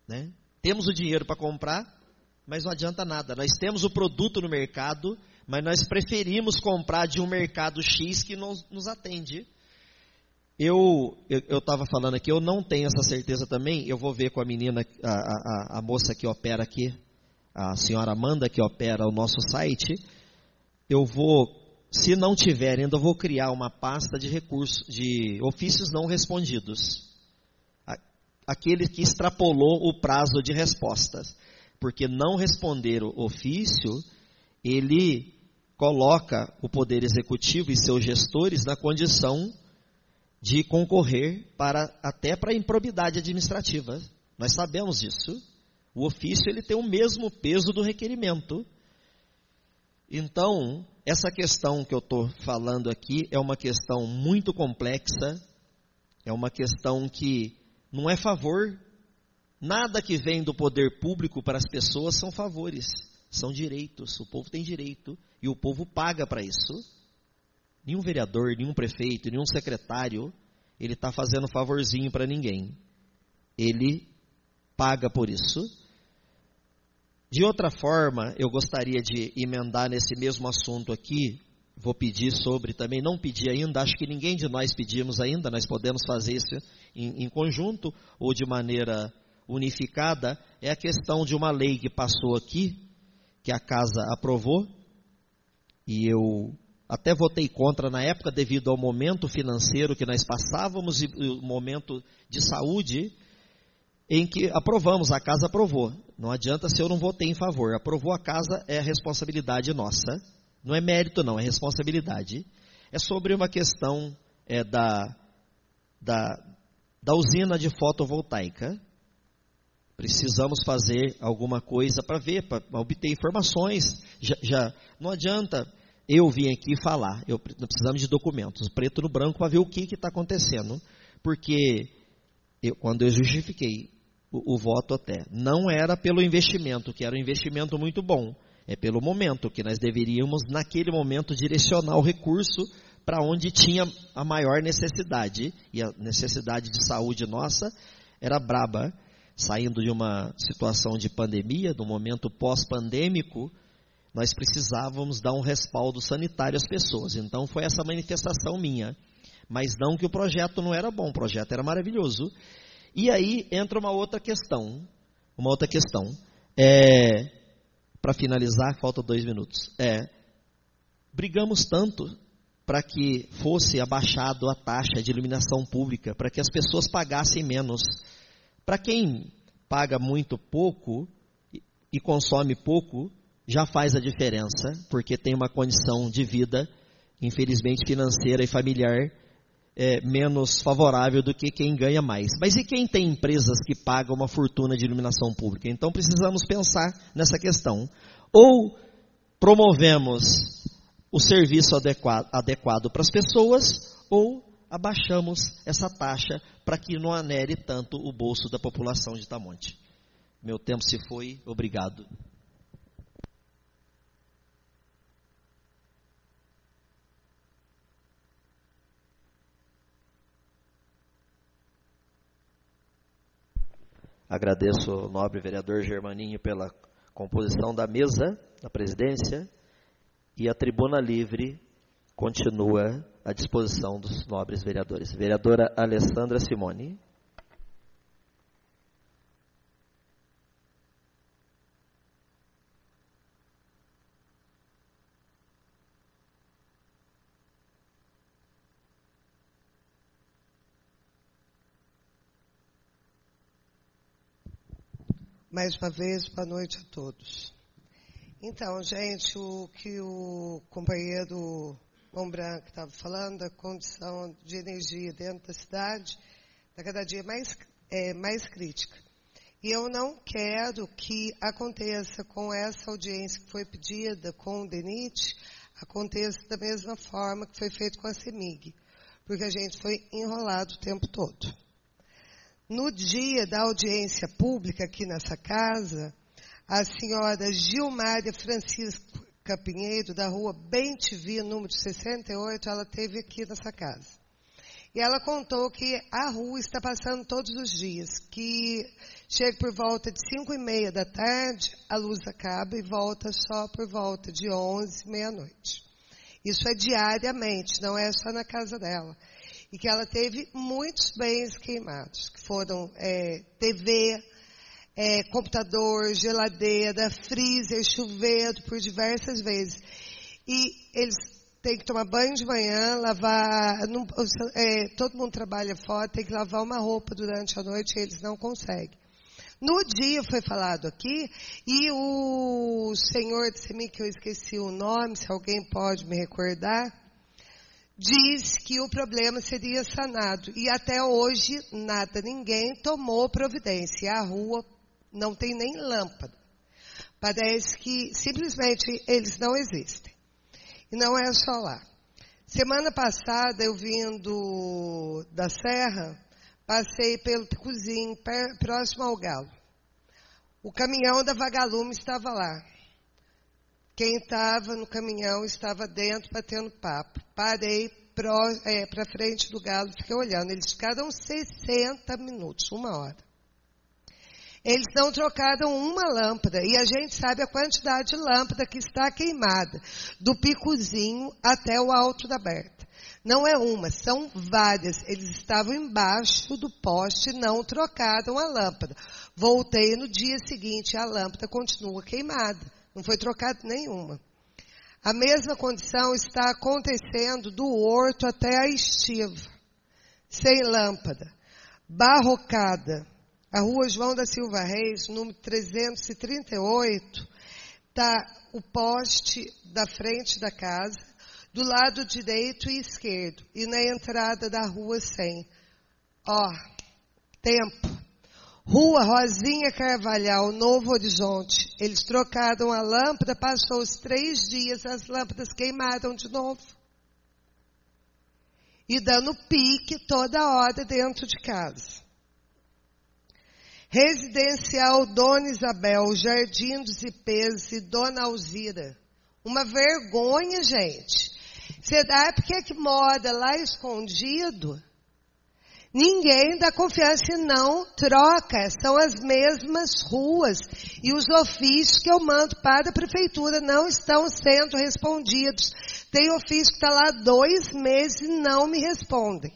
né? Temos o dinheiro para comprar, mas não adianta nada. Nós temos o produto no mercado, mas nós preferimos comprar de um mercado X que não nos atende. Eu estava falando aqui, eu não tenho essa certeza também. Eu vou ver com a menina, a moça que opera aqui, a senhora Amanda, que opera o nosso site. Eu vou, se não tiver ainda, eu vou criar uma pasta de recursos, de ofícios não respondidos. Aquele que extrapolou o prazo de respostas. Porque não responder o ofício, ele coloca o Poder Executivo e seus gestores na condição de concorrer até para a improbidade administrativa. Nós sabemos disso. O ofício ele tem o mesmo peso do requerimento. Então, essa questão que eu estou falando aqui é uma questão muito complexa, é uma questão que não é favor. Nada que vem do poder público para as pessoas são favores, são direitos. O povo tem direito e o povo paga para isso. Nenhum vereador, nenhum prefeito, nenhum secretário, ele está fazendo favorzinho para ninguém. Ele paga por isso. De outra forma, eu gostaria de emendar nesse mesmo assunto aqui, vou pedir sobre também, não pedi ainda, acho que ninguém de nós pedimos ainda, nós podemos fazer isso em conjunto ou de maneira unificada, é a questão de uma lei que passou aqui, que a Casa aprovou, e eu até votei contra na época devido ao momento financeiro que nós passávamos e o momento de saúde em que aprovamos, a Casa aprovou. Não adianta se eu não votei em favor. Aprovou a Casa, é responsabilidade nossa. Não é mérito não, é responsabilidade. É sobre uma questão da usina de fotovoltaica. Precisamos fazer alguma coisa para ver, para obter informações. Já não adianta eu vir aqui falar. Nós precisamos de documentos, preto no branco, para ver o que está acontecendo. Porque quando eu justifiquei o voto até, não era pelo investimento, que era um investimento muito bom. É pelo momento que nós deveríamos, naquele momento, direcionar o recurso para onde tinha a maior necessidade. E a necessidade de saúde nossa era braba. Saindo de uma situação de pandemia, do momento pós-pandêmico, nós precisávamos dar um respaldo sanitário às pessoas. Então foi essa manifestação minha. Mas não que o projeto não era bom, o projeto era maravilhoso. E aí entra uma outra questão. Para finalizar, falta 2 minutos. Brigamos tanto para que fosse abaixado a taxa de iluminação pública, para que as pessoas pagassem menos. Para quem paga muito pouco e consome pouco, já faz a diferença, porque tem uma condição de vida, infelizmente financeira e familiar, menos favorável do que quem ganha mais. Mas e quem tem empresas que pagam uma fortuna de iluminação pública? Então precisamos pensar nessa questão. Ou promovemos o serviço adequado para as pessoas, ou abaixamos essa taxa para que não anere tanto o bolso da população de Itamonte. Meu tempo se foi, obrigado. Agradeço ao nobre vereador Germaninho pela composição da mesa, da presidência, e a tribuna livre continua à disposição dos nobres vereadores. Vereadora Alessandra Simone. Mais uma vez, boa noite a todos. Então, gente, o que o companheiro Mão Branca estava falando, da condição de energia dentro da cidade, está cada dia mais crítica. E eu não quero que aconteça com essa audiência que foi pedida com o DENIT, aconteça da mesma forma que foi feito com a CEMIG, porque a gente foi enrolado o tempo todo. No dia da audiência pública aqui nessa casa, a senhora Gilmária Francisca Pinheiro, da rua Bem-TV, número 68, ela esteve aqui nessa casa. E ela contou que a rua está passando todos os dias, que chega por volta de 5:30 da tarde, a luz acaba e volta só por volta de 11, meia-noite. Isso é diariamente, não é só na casa dela. E que ela teve muitos bens queimados, que foram TV, computador, geladeira, freezer, chuveiro, por diversas vezes. E eles têm que tomar banho de manhã, lavar, todo mundo trabalha fora, tem que lavar uma roupa durante a noite e eles não conseguem. No dia foi falado aqui, e o senhor disse a mim, que eu esqueci o nome, se alguém pode me recordar, disse que o problema seria sanado. E até hoje, nada, ninguém tomou providência. A rua não tem nem lâmpada. Parece que simplesmente eles não existem. E não é só lá. Semana passada, eu vindo da Serra, passei pelo Picuzinho, próximo ao Galo. O caminhão da Vagalume estava lá. Quem estava no caminhão estava dentro, batendo papo. Parei para frente do Galo, fiquei olhando. Eles ficaram 60 minutos, 1 hora. Eles não trocaram uma lâmpada. E a gente sabe a quantidade de lâmpada que está queimada. Do Picuzinho até o Alto da Berta. Não é uma, são várias. Eles estavam embaixo do poste e não trocaram a lâmpada. Voltei no dia seguinte, a lâmpada continua queimada. Não foi trocada nenhuma. A mesma condição está acontecendo do Horto até a Estiva. Sem lâmpada. Barrocada. A rua João da Silva Reis, número 338, está o poste da frente da casa, do lado direito e esquerdo, e na entrada da rua 100. Tempo. Rua Rosinha Carvalhal, Novo Horizonte. Eles trocaram a lâmpada, passou os 3 dias, as lâmpadas queimaram de novo. E dando pique toda hora dentro de casa. Residencial Dona Isabel, Jardim dos Ipês e Dona Alzira. Uma vergonha, gente. Será porque é que mora lá escondido? Ninguém dá confiança e não troca. São as mesmas ruas. E os ofícios que eu mando para a prefeitura não estão sendo respondidos. Tem ofício que está lá 2 meses e não me respondem.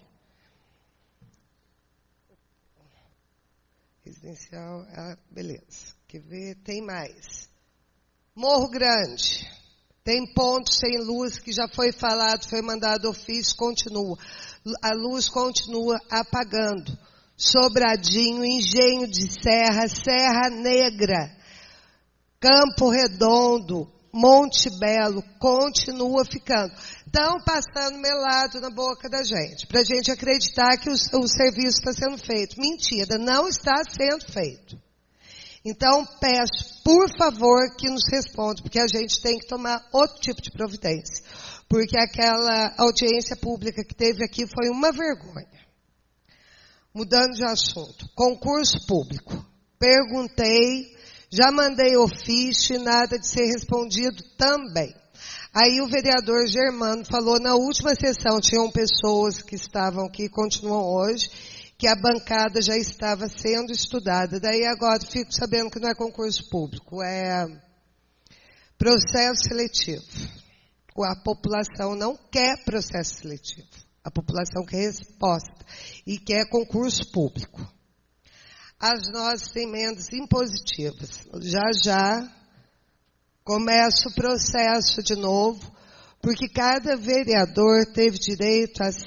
Residencial, beleza. Quer ver? Tem mais. Morro Grande. Tem pontos sem luz que já foi falado, foi mandado ofício, continua. A luz continua apagando. Sobradinho, Engenho de Serra, Serra Negra, Campo Redondo, Monte Belo, continua ficando. Estão passando melado na boca da gente, para a gente acreditar que o serviço está sendo feito. Mentira, não está sendo feito. Então, peço, por favor, que nos responda, porque a gente tem que tomar outro tipo de providência. Porque aquela audiência pública que teve aqui foi uma vergonha. Mudando de assunto, concurso público. Perguntei, já mandei ofício e nada de ser respondido também. Aí o vereador Germano falou, na última sessão, tinham pessoas que estavam aqui e continuam hoje, que a bancada já estava sendo estudada. Daí agora fico sabendo que não é concurso público, é processo seletivo. A população não quer processo seletivo. A população quer resposta e quer concurso público. As nossas emendas impositivas. Já começa o processo de novo, porque cada vereador teve direito a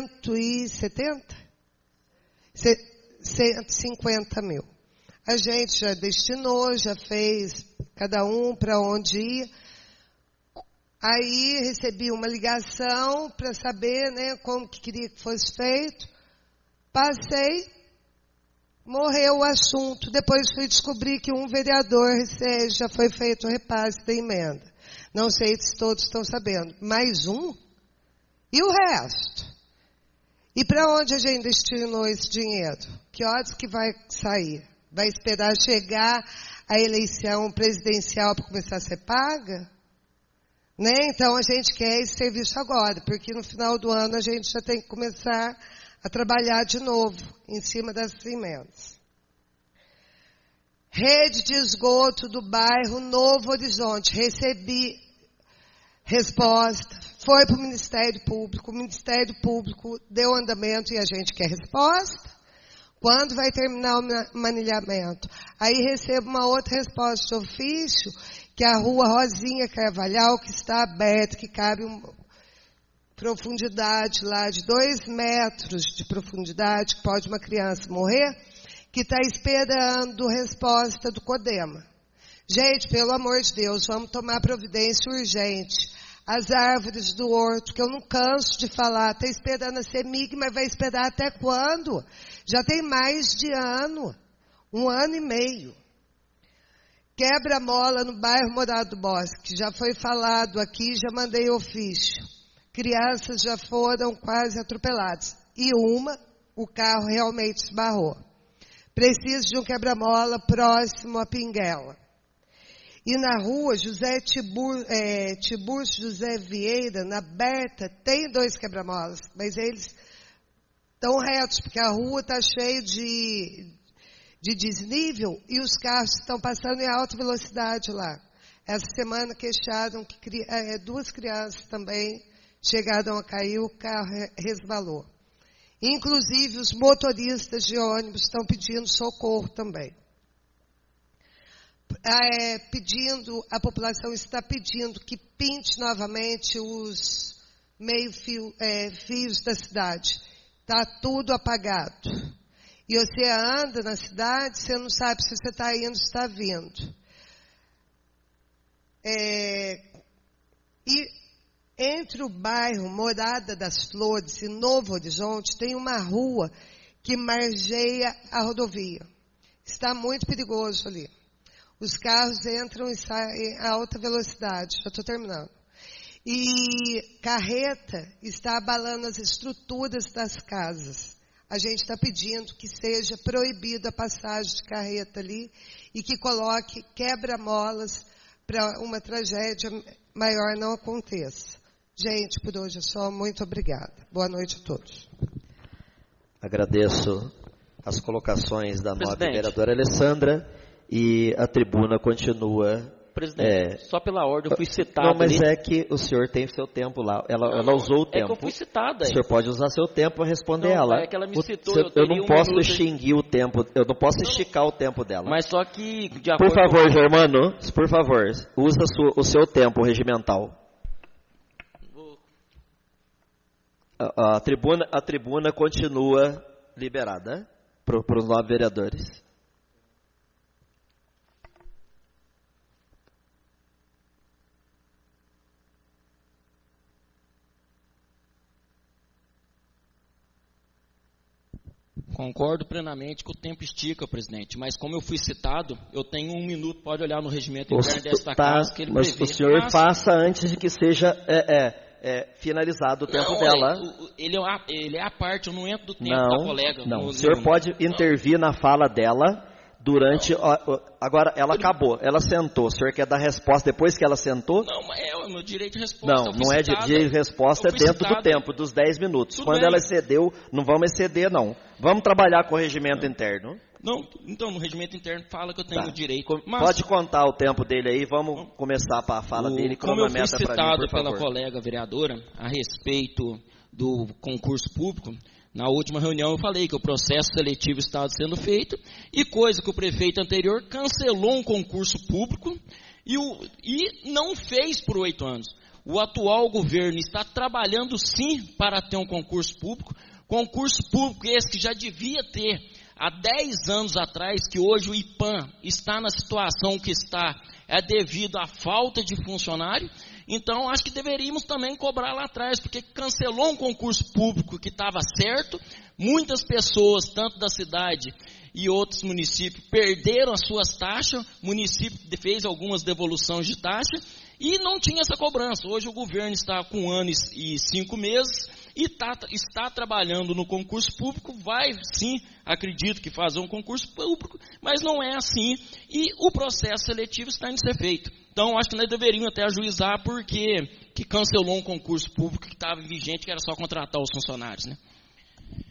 150 mil. A gente já destinou, já fez cada um para onde ia. Aí recebi uma ligação para saber, como que queria que fosse feito. Passei, morreu o assunto. Depois fui descobrir que um vereador já foi feito o repasse da emenda. Não sei se todos estão sabendo. Mais um? E o resto? E para onde a gente destinou esse dinheiro? Que horas que vai sair? Vai esperar chegar a eleição presidencial para começar a ser paga? Então a gente quer esse serviço agora, porque no final do ano a gente já tem que começar a trabalhar de novo em cima das emendas. Rede de esgoto do bairro Novo Horizonte. Recebi resposta, foi para o Ministério Público deu andamento e a gente quer resposta. Quando vai terminar o manilhamento? Aí recebo uma outra resposta de ofício, que a rua Rosinha Carvalhal, que está aberta, que cabe uma profundidade lá de 2 metros de profundidade, que pode uma criança morrer, que está esperando resposta do CODEMA. Gente, pelo amor de Deus, vamos tomar providência urgente. As árvores do horto, que eu não canso de falar, está esperando a CEMIG, mas vai esperar até quando? Já tem mais de ano, 1 ano e meio. Quebra-mola no bairro Morado do Bosque, já foi falado aqui, já mandei ofício. Crianças já foram quase atropeladas. E o carro realmente esbarrou. Preciso de um quebra-mola próximo à Pinguela. E na rua Tiburcio José Vieira, na Berta, tem 2 quebra-molas, mas eles estão retos, porque a rua está cheia de desnível e os carros estão passando em alta velocidade lá. Essa semana queixaram que 2 crianças também chegaram a cair, o carro resvalou. Inclusive, os motoristas de ônibus estão pedindo socorro também. A população está pedindo que pinte novamente os fios da cidade. Está tudo apagado. E você anda na cidade, você não sabe se você está indo ou está vindo. E entre o bairro Morada das Flores e Novo Horizonte, tem uma rua que margeia a rodovia. Está muito perigoso ali. Os carros entram e saem a alta velocidade. Já estou terminando. E carreta está abalando as estruturas das casas. A gente está pedindo que seja proibida a passagem de carreta ali e que coloque quebra-molas para uma tragédia maior não aconteça. Gente, por hoje é só. Muito obrigada. Boa noite a todos. Agradeço as colocações da nobre vereadora Alessandra. E a tribuna continua... Presidente, só pela ordem eu fui citado. Não, mas é que o senhor tem seu tempo lá. Ela usou o tempo. É que eu fui citada. O senhor pode usar seu tempo para responder ela. É que ela me citou. Eu não posso extinguir o tempo, eu não posso esticar o tempo dela. Mas só que... Por favor, Germano, por favor, usa o seu tempo regimental. A tribuna continua liberada para os 9 vereadores. Concordo plenamente que o tempo estica, presidente, mas como eu fui citado, eu tenho 1 minuto, pode olhar no regimento interno desta casa que ele prevê. Mas o senhor faça antes de que seja finalizado o tempo dela. Ele é a parte, eu não entro do tempo da colega. Não, o senhor pode intervir na fala dela durante... Agora, ela acabou, ela sentou. O senhor quer dar resposta depois que ela sentou? Não, mas é o meu direito de resposta. Não é de resposta, é dentro do tempo, dos 10 minutos. Quando ela excedeu, não vamos exceder, não. Vamos trabalhar com o regimento interno. Não, então, no regimento interno fala que eu tenho o direito. Mas, pode contar o tempo dele aí, vamos começar para a fala dele. Como eu fui citado pela colega vereadora a respeito do concurso público, na última reunião eu falei que o processo seletivo estava sendo feito e coisa que o prefeito anterior cancelou um concurso público e não fez por 8 anos. O atual governo está trabalhando sim para ter um concurso público esse que já devia ter há 10 anos atrás, que hoje o IPAM está na situação que está, é devido à falta de funcionário. Então, acho que deveríamos também cobrar lá atrás, porque cancelou um concurso público que estava certo, muitas pessoas, tanto da cidade e outros municípios, perderam as suas taxas, o município fez algumas devoluções de taxa, e não tinha essa cobrança. Hoje o governo está com 1 ano e 5 meses, e está trabalhando no concurso público, vai sim, acredito que fazer um concurso público, mas não é assim, e o processo seletivo está indo ser feito. Então, acho que nós deveríamos até ajuizar porque que cancelou um concurso público que estava vigente, que era só contratar os funcionários, né?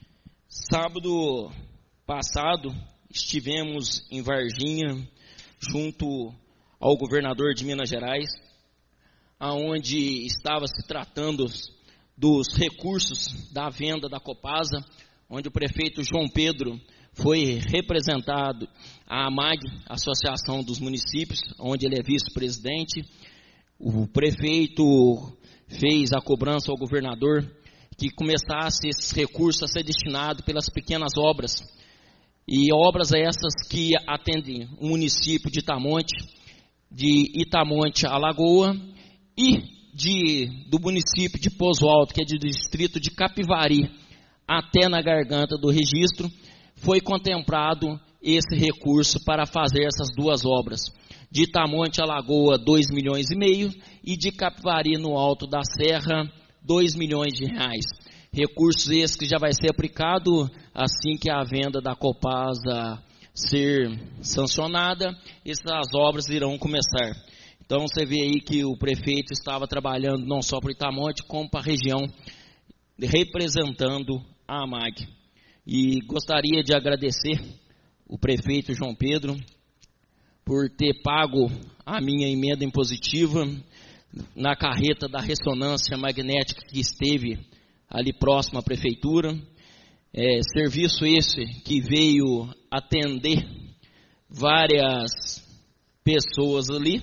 Sábado passado, estivemos em Varginha, junto ao governador de Minas Gerais, aonde estava se tratando dos recursos da venda da Copasa, onde o prefeito João Pedro foi representado a AMAG, Associação dos Municípios, onde ele é vice-presidente. O prefeito fez a cobrança ao governador que começasse esses recursos a ser destinados pelas pequenas obras, e obras essas que atendem o município de Itamonte, Alagoa, e do município de Pozo Alto, que é do distrito de Capivari, até na Garganta do Registro. Foi contemplado esse recurso para fazer essas duas obras. De Itamonte, Alagoa, 2,5 milhões, e de Capivari, no Alto da Serra, 2 milhões de reais. Recursos esses que já vai ser aplicado assim que a venda da Copasa ser sancionada, essas obras irão começar. Então você vê aí que o prefeito estava trabalhando não só para Itamonte, como para a região, representando a AMAG. E gostaria de agradecer o prefeito João Pedro por ter pago a minha emenda impositiva na carreta da ressonância magnética que esteve ali próximo à prefeitura. Serviço esse que veio atender várias pessoas ali.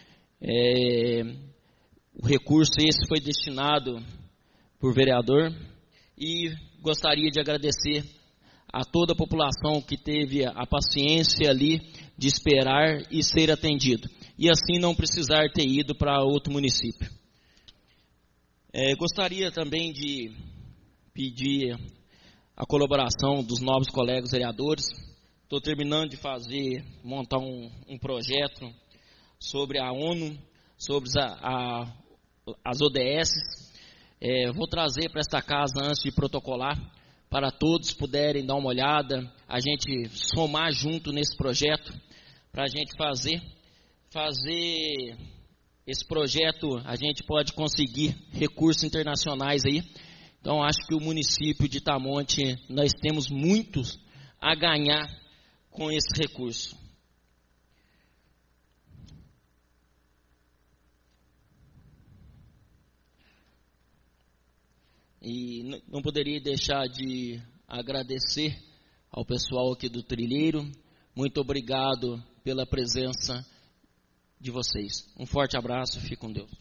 O recurso esse foi destinado por vereador, e gostaria de agradecer a toda a população que teve a paciência ali de esperar e ser atendido, e assim não precisar ter ido para outro município. Gostaria também de pedir a colaboração dos novos colegas vereadores. Estou terminando de montar um projeto sobre a ONU, sobre as ODS. Vou trazer para esta casa antes de protocolar, para todos puderem dar uma olhada, a gente somar junto nesse projeto, para a gente fazer esse projeto. A gente pode conseguir recursos internacionais aí. Então acho que o município de Itamonte, nós temos muitos a ganhar com esse recurso. E não poderia deixar de agradecer ao pessoal aqui do Trilheiro. Muito obrigado pela presença de vocês. Um forte abraço, fique com Deus.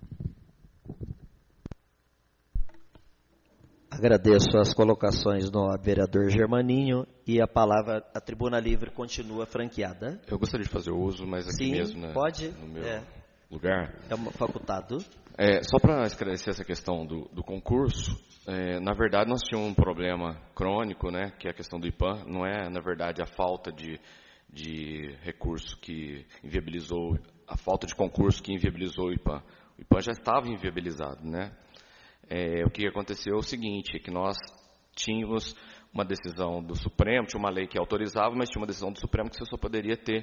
Agradeço as colocações do vereador Germaninho, e a palavra, a tribuna livre continua franqueada. Eu gostaria de fazer uso, mas aqui Sim, mesmo, pode, no meu lugar. É facultado. Só para esclarecer essa questão do concurso, na verdade nós tínhamos um problema crônico, né, que é a questão do IPAM. Não é, na verdade, a falta de recurso que inviabilizou, a falta de concurso que inviabilizou o IPAM. O IPAM já estava inviabilizado, né? O que aconteceu é o seguinte, que nós tínhamos uma decisão do Supremo, tinha uma lei que autorizava, mas tinha uma decisão do Supremo que você só poderia ter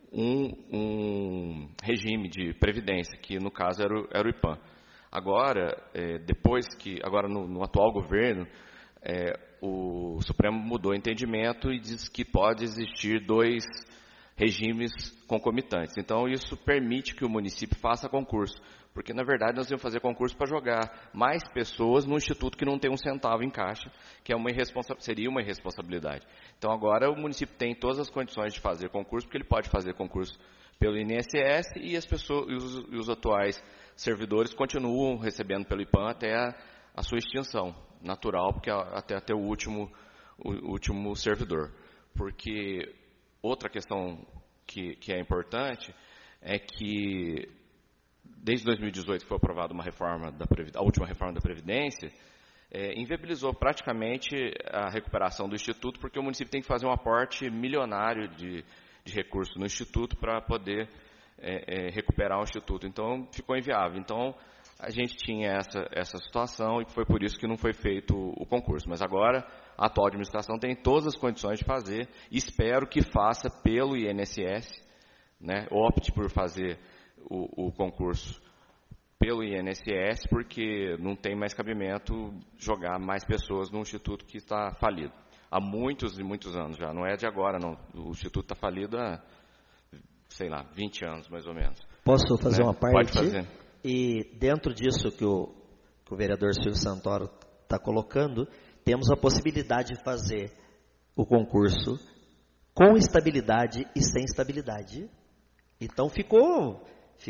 um regime de previdência, que no caso era o IPAM. Agora, no atual governo, o Supremo mudou o entendimento e diz que pode existir 2 regimes concomitantes. Então, isso permite que o município faça concurso, porque, na verdade, nós íamos fazer concurso para jogar mais pessoas no instituto que não tem um centavo em caixa, que seria uma irresponsabilidade. Então, agora o município tem todas as condições de fazer concurso, porque ele pode fazer concurso pelo INSS, e os atuais servidores continuam recebendo pelo IPAM até a sua extinção natural, porque até o último servidor. Porque outra questão que é importante é que, desde 2018, foi aprovada a última reforma da Previdência, inviabilizou praticamente a recuperação do Instituto, porque o município tem que fazer um aporte milionário de recursos no Instituto para poder recuperar o Instituto. Então, ficou inviável. Então, a gente tinha essa situação, e foi por isso que não foi feito o concurso. Mas agora, a atual administração tem todas as condições de fazer, espero que faça pelo INSS, né, opte por fazer o concurso pelo INSS, porque não tem mais cabimento jogar mais pessoas num instituto que está falido. Há muitos e muitos anos já, não é de agora, não. O instituto está falido há, sei lá, 20 anos mais ou menos. Posso fazer uma parte? Pode fazer. E dentro disso que o vereador Silvio Santoro está colocando, temos a possibilidade de fazer o concurso com estabilidade e sem estabilidade. Então ficou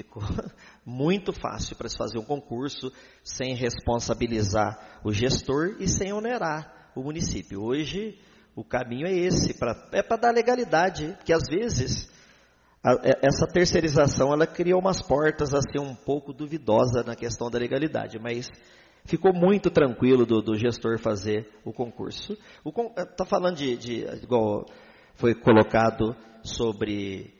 muito fácil para se fazer um concurso sem responsabilizar o gestor e sem onerar o município. Hoje o caminho é esse, é para dar legalidade, porque às vezes essa terceirização ela cria umas portas assim um pouco duvidosas na questão da legalidade, mas ficou muito tranquilo do gestor fazer o concurso. Está falando de igual foi colocado sobre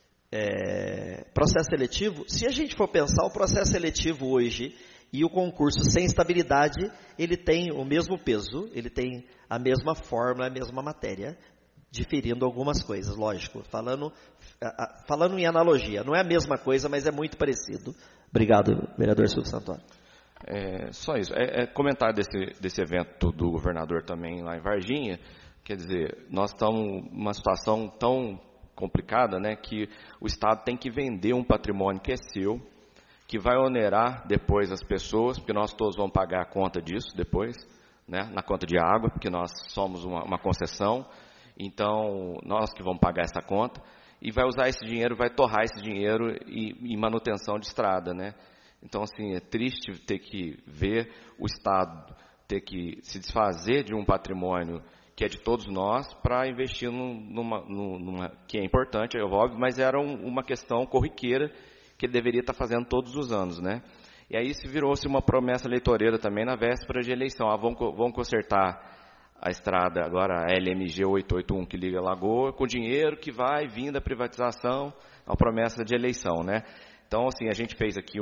processo seletivo. Se a gente for pensar, o processo seletivo hoje e o concurso sem estabilidade, ele tem o mesmo peso, ele tem a mesma fórmula, a mesma matéria, diferindo algumas coisas, lógico. Falando em analogia, não é a mesma coisa, mas é muito parecido. Obrigado, vereador Silvio Santoro. Só isso. Comentar desse evento do governador também lá em Varginha. Quer dizer, nós estamos numa situação tão complicada, né, que o Estado tem que vender um patrimônio que é seu, que vai onerar depois as pessoas, porque nós todos vamos pagar a conta disso depois, né, na conta de água, porque nós somos uma concessão, então nós que vamos pagar essa conta, e vai usar esse dinheiro, vai torrar esse dinheiro em manutenção de estrada, né. Então, assim, é triste ter que ver o Estado ter que se desfazer de um patrimônio que é de todos nós, para investir numa que é importante, é óbvio, mas era uma questão corriqueira que ele deveria estar fazendo todos os anos, né? E aí virou-se uma promessa eleitoreira também na véspera de eleição. Vamos consertar a estrada, agora a LMG 881 que liga a Lagoa, com dinheiro que vai vindo da privatização, a promessa de eleição, né? Então, assim, a gente fez aqui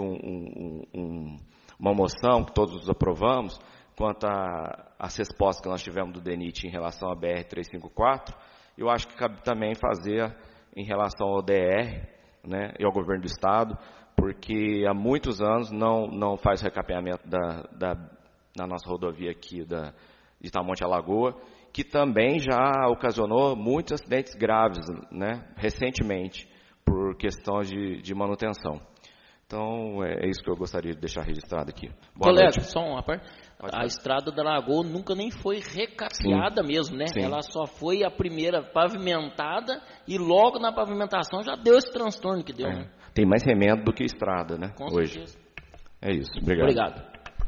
uma moção que todos aprovamos, quanto às respostas que nós tivemos do DENIT em relação à BR-354, eu acho que cabe também fazer em relação ao DR, né, e ao governo do Estado, porque há muitos anos não faz recapeamento na nossa rodovia aqui de Itamonte-Alagoa, que também já ocasionou muitos acidentes graves, né, recentemente, por questões de manutenção. Então, é isso que eu gostaria de deixar registrado aqui. Boa noite. Colega, só uma parte. A estrada da Lagoa nunca nem foi recapeada mesmo, né? Sim. Ela só foi a primeira pavimentada e logo na pavimentação já deu esse transtorno que deu. Né? Tem mais remendo do que estrada, né? Com hoje. Certeza. É isso. Obrigado. Obrigado.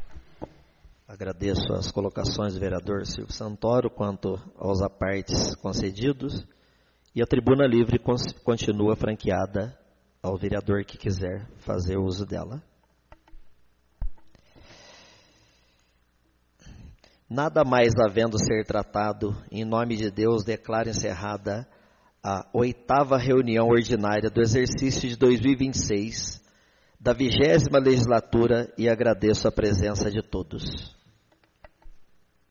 Agradeço as colocações do vereador Silvio Santoro quanto aos apartes concedidos e a tribuna livre continua franqueada ao vereador que quiser fazer uso dela. Nada mais havendo ser tratado, em nome de Deus, declaro encerrada a 8ª reunião ordinária do exercício de 2026 da 20ª legislatura e agradeço a presença de todos.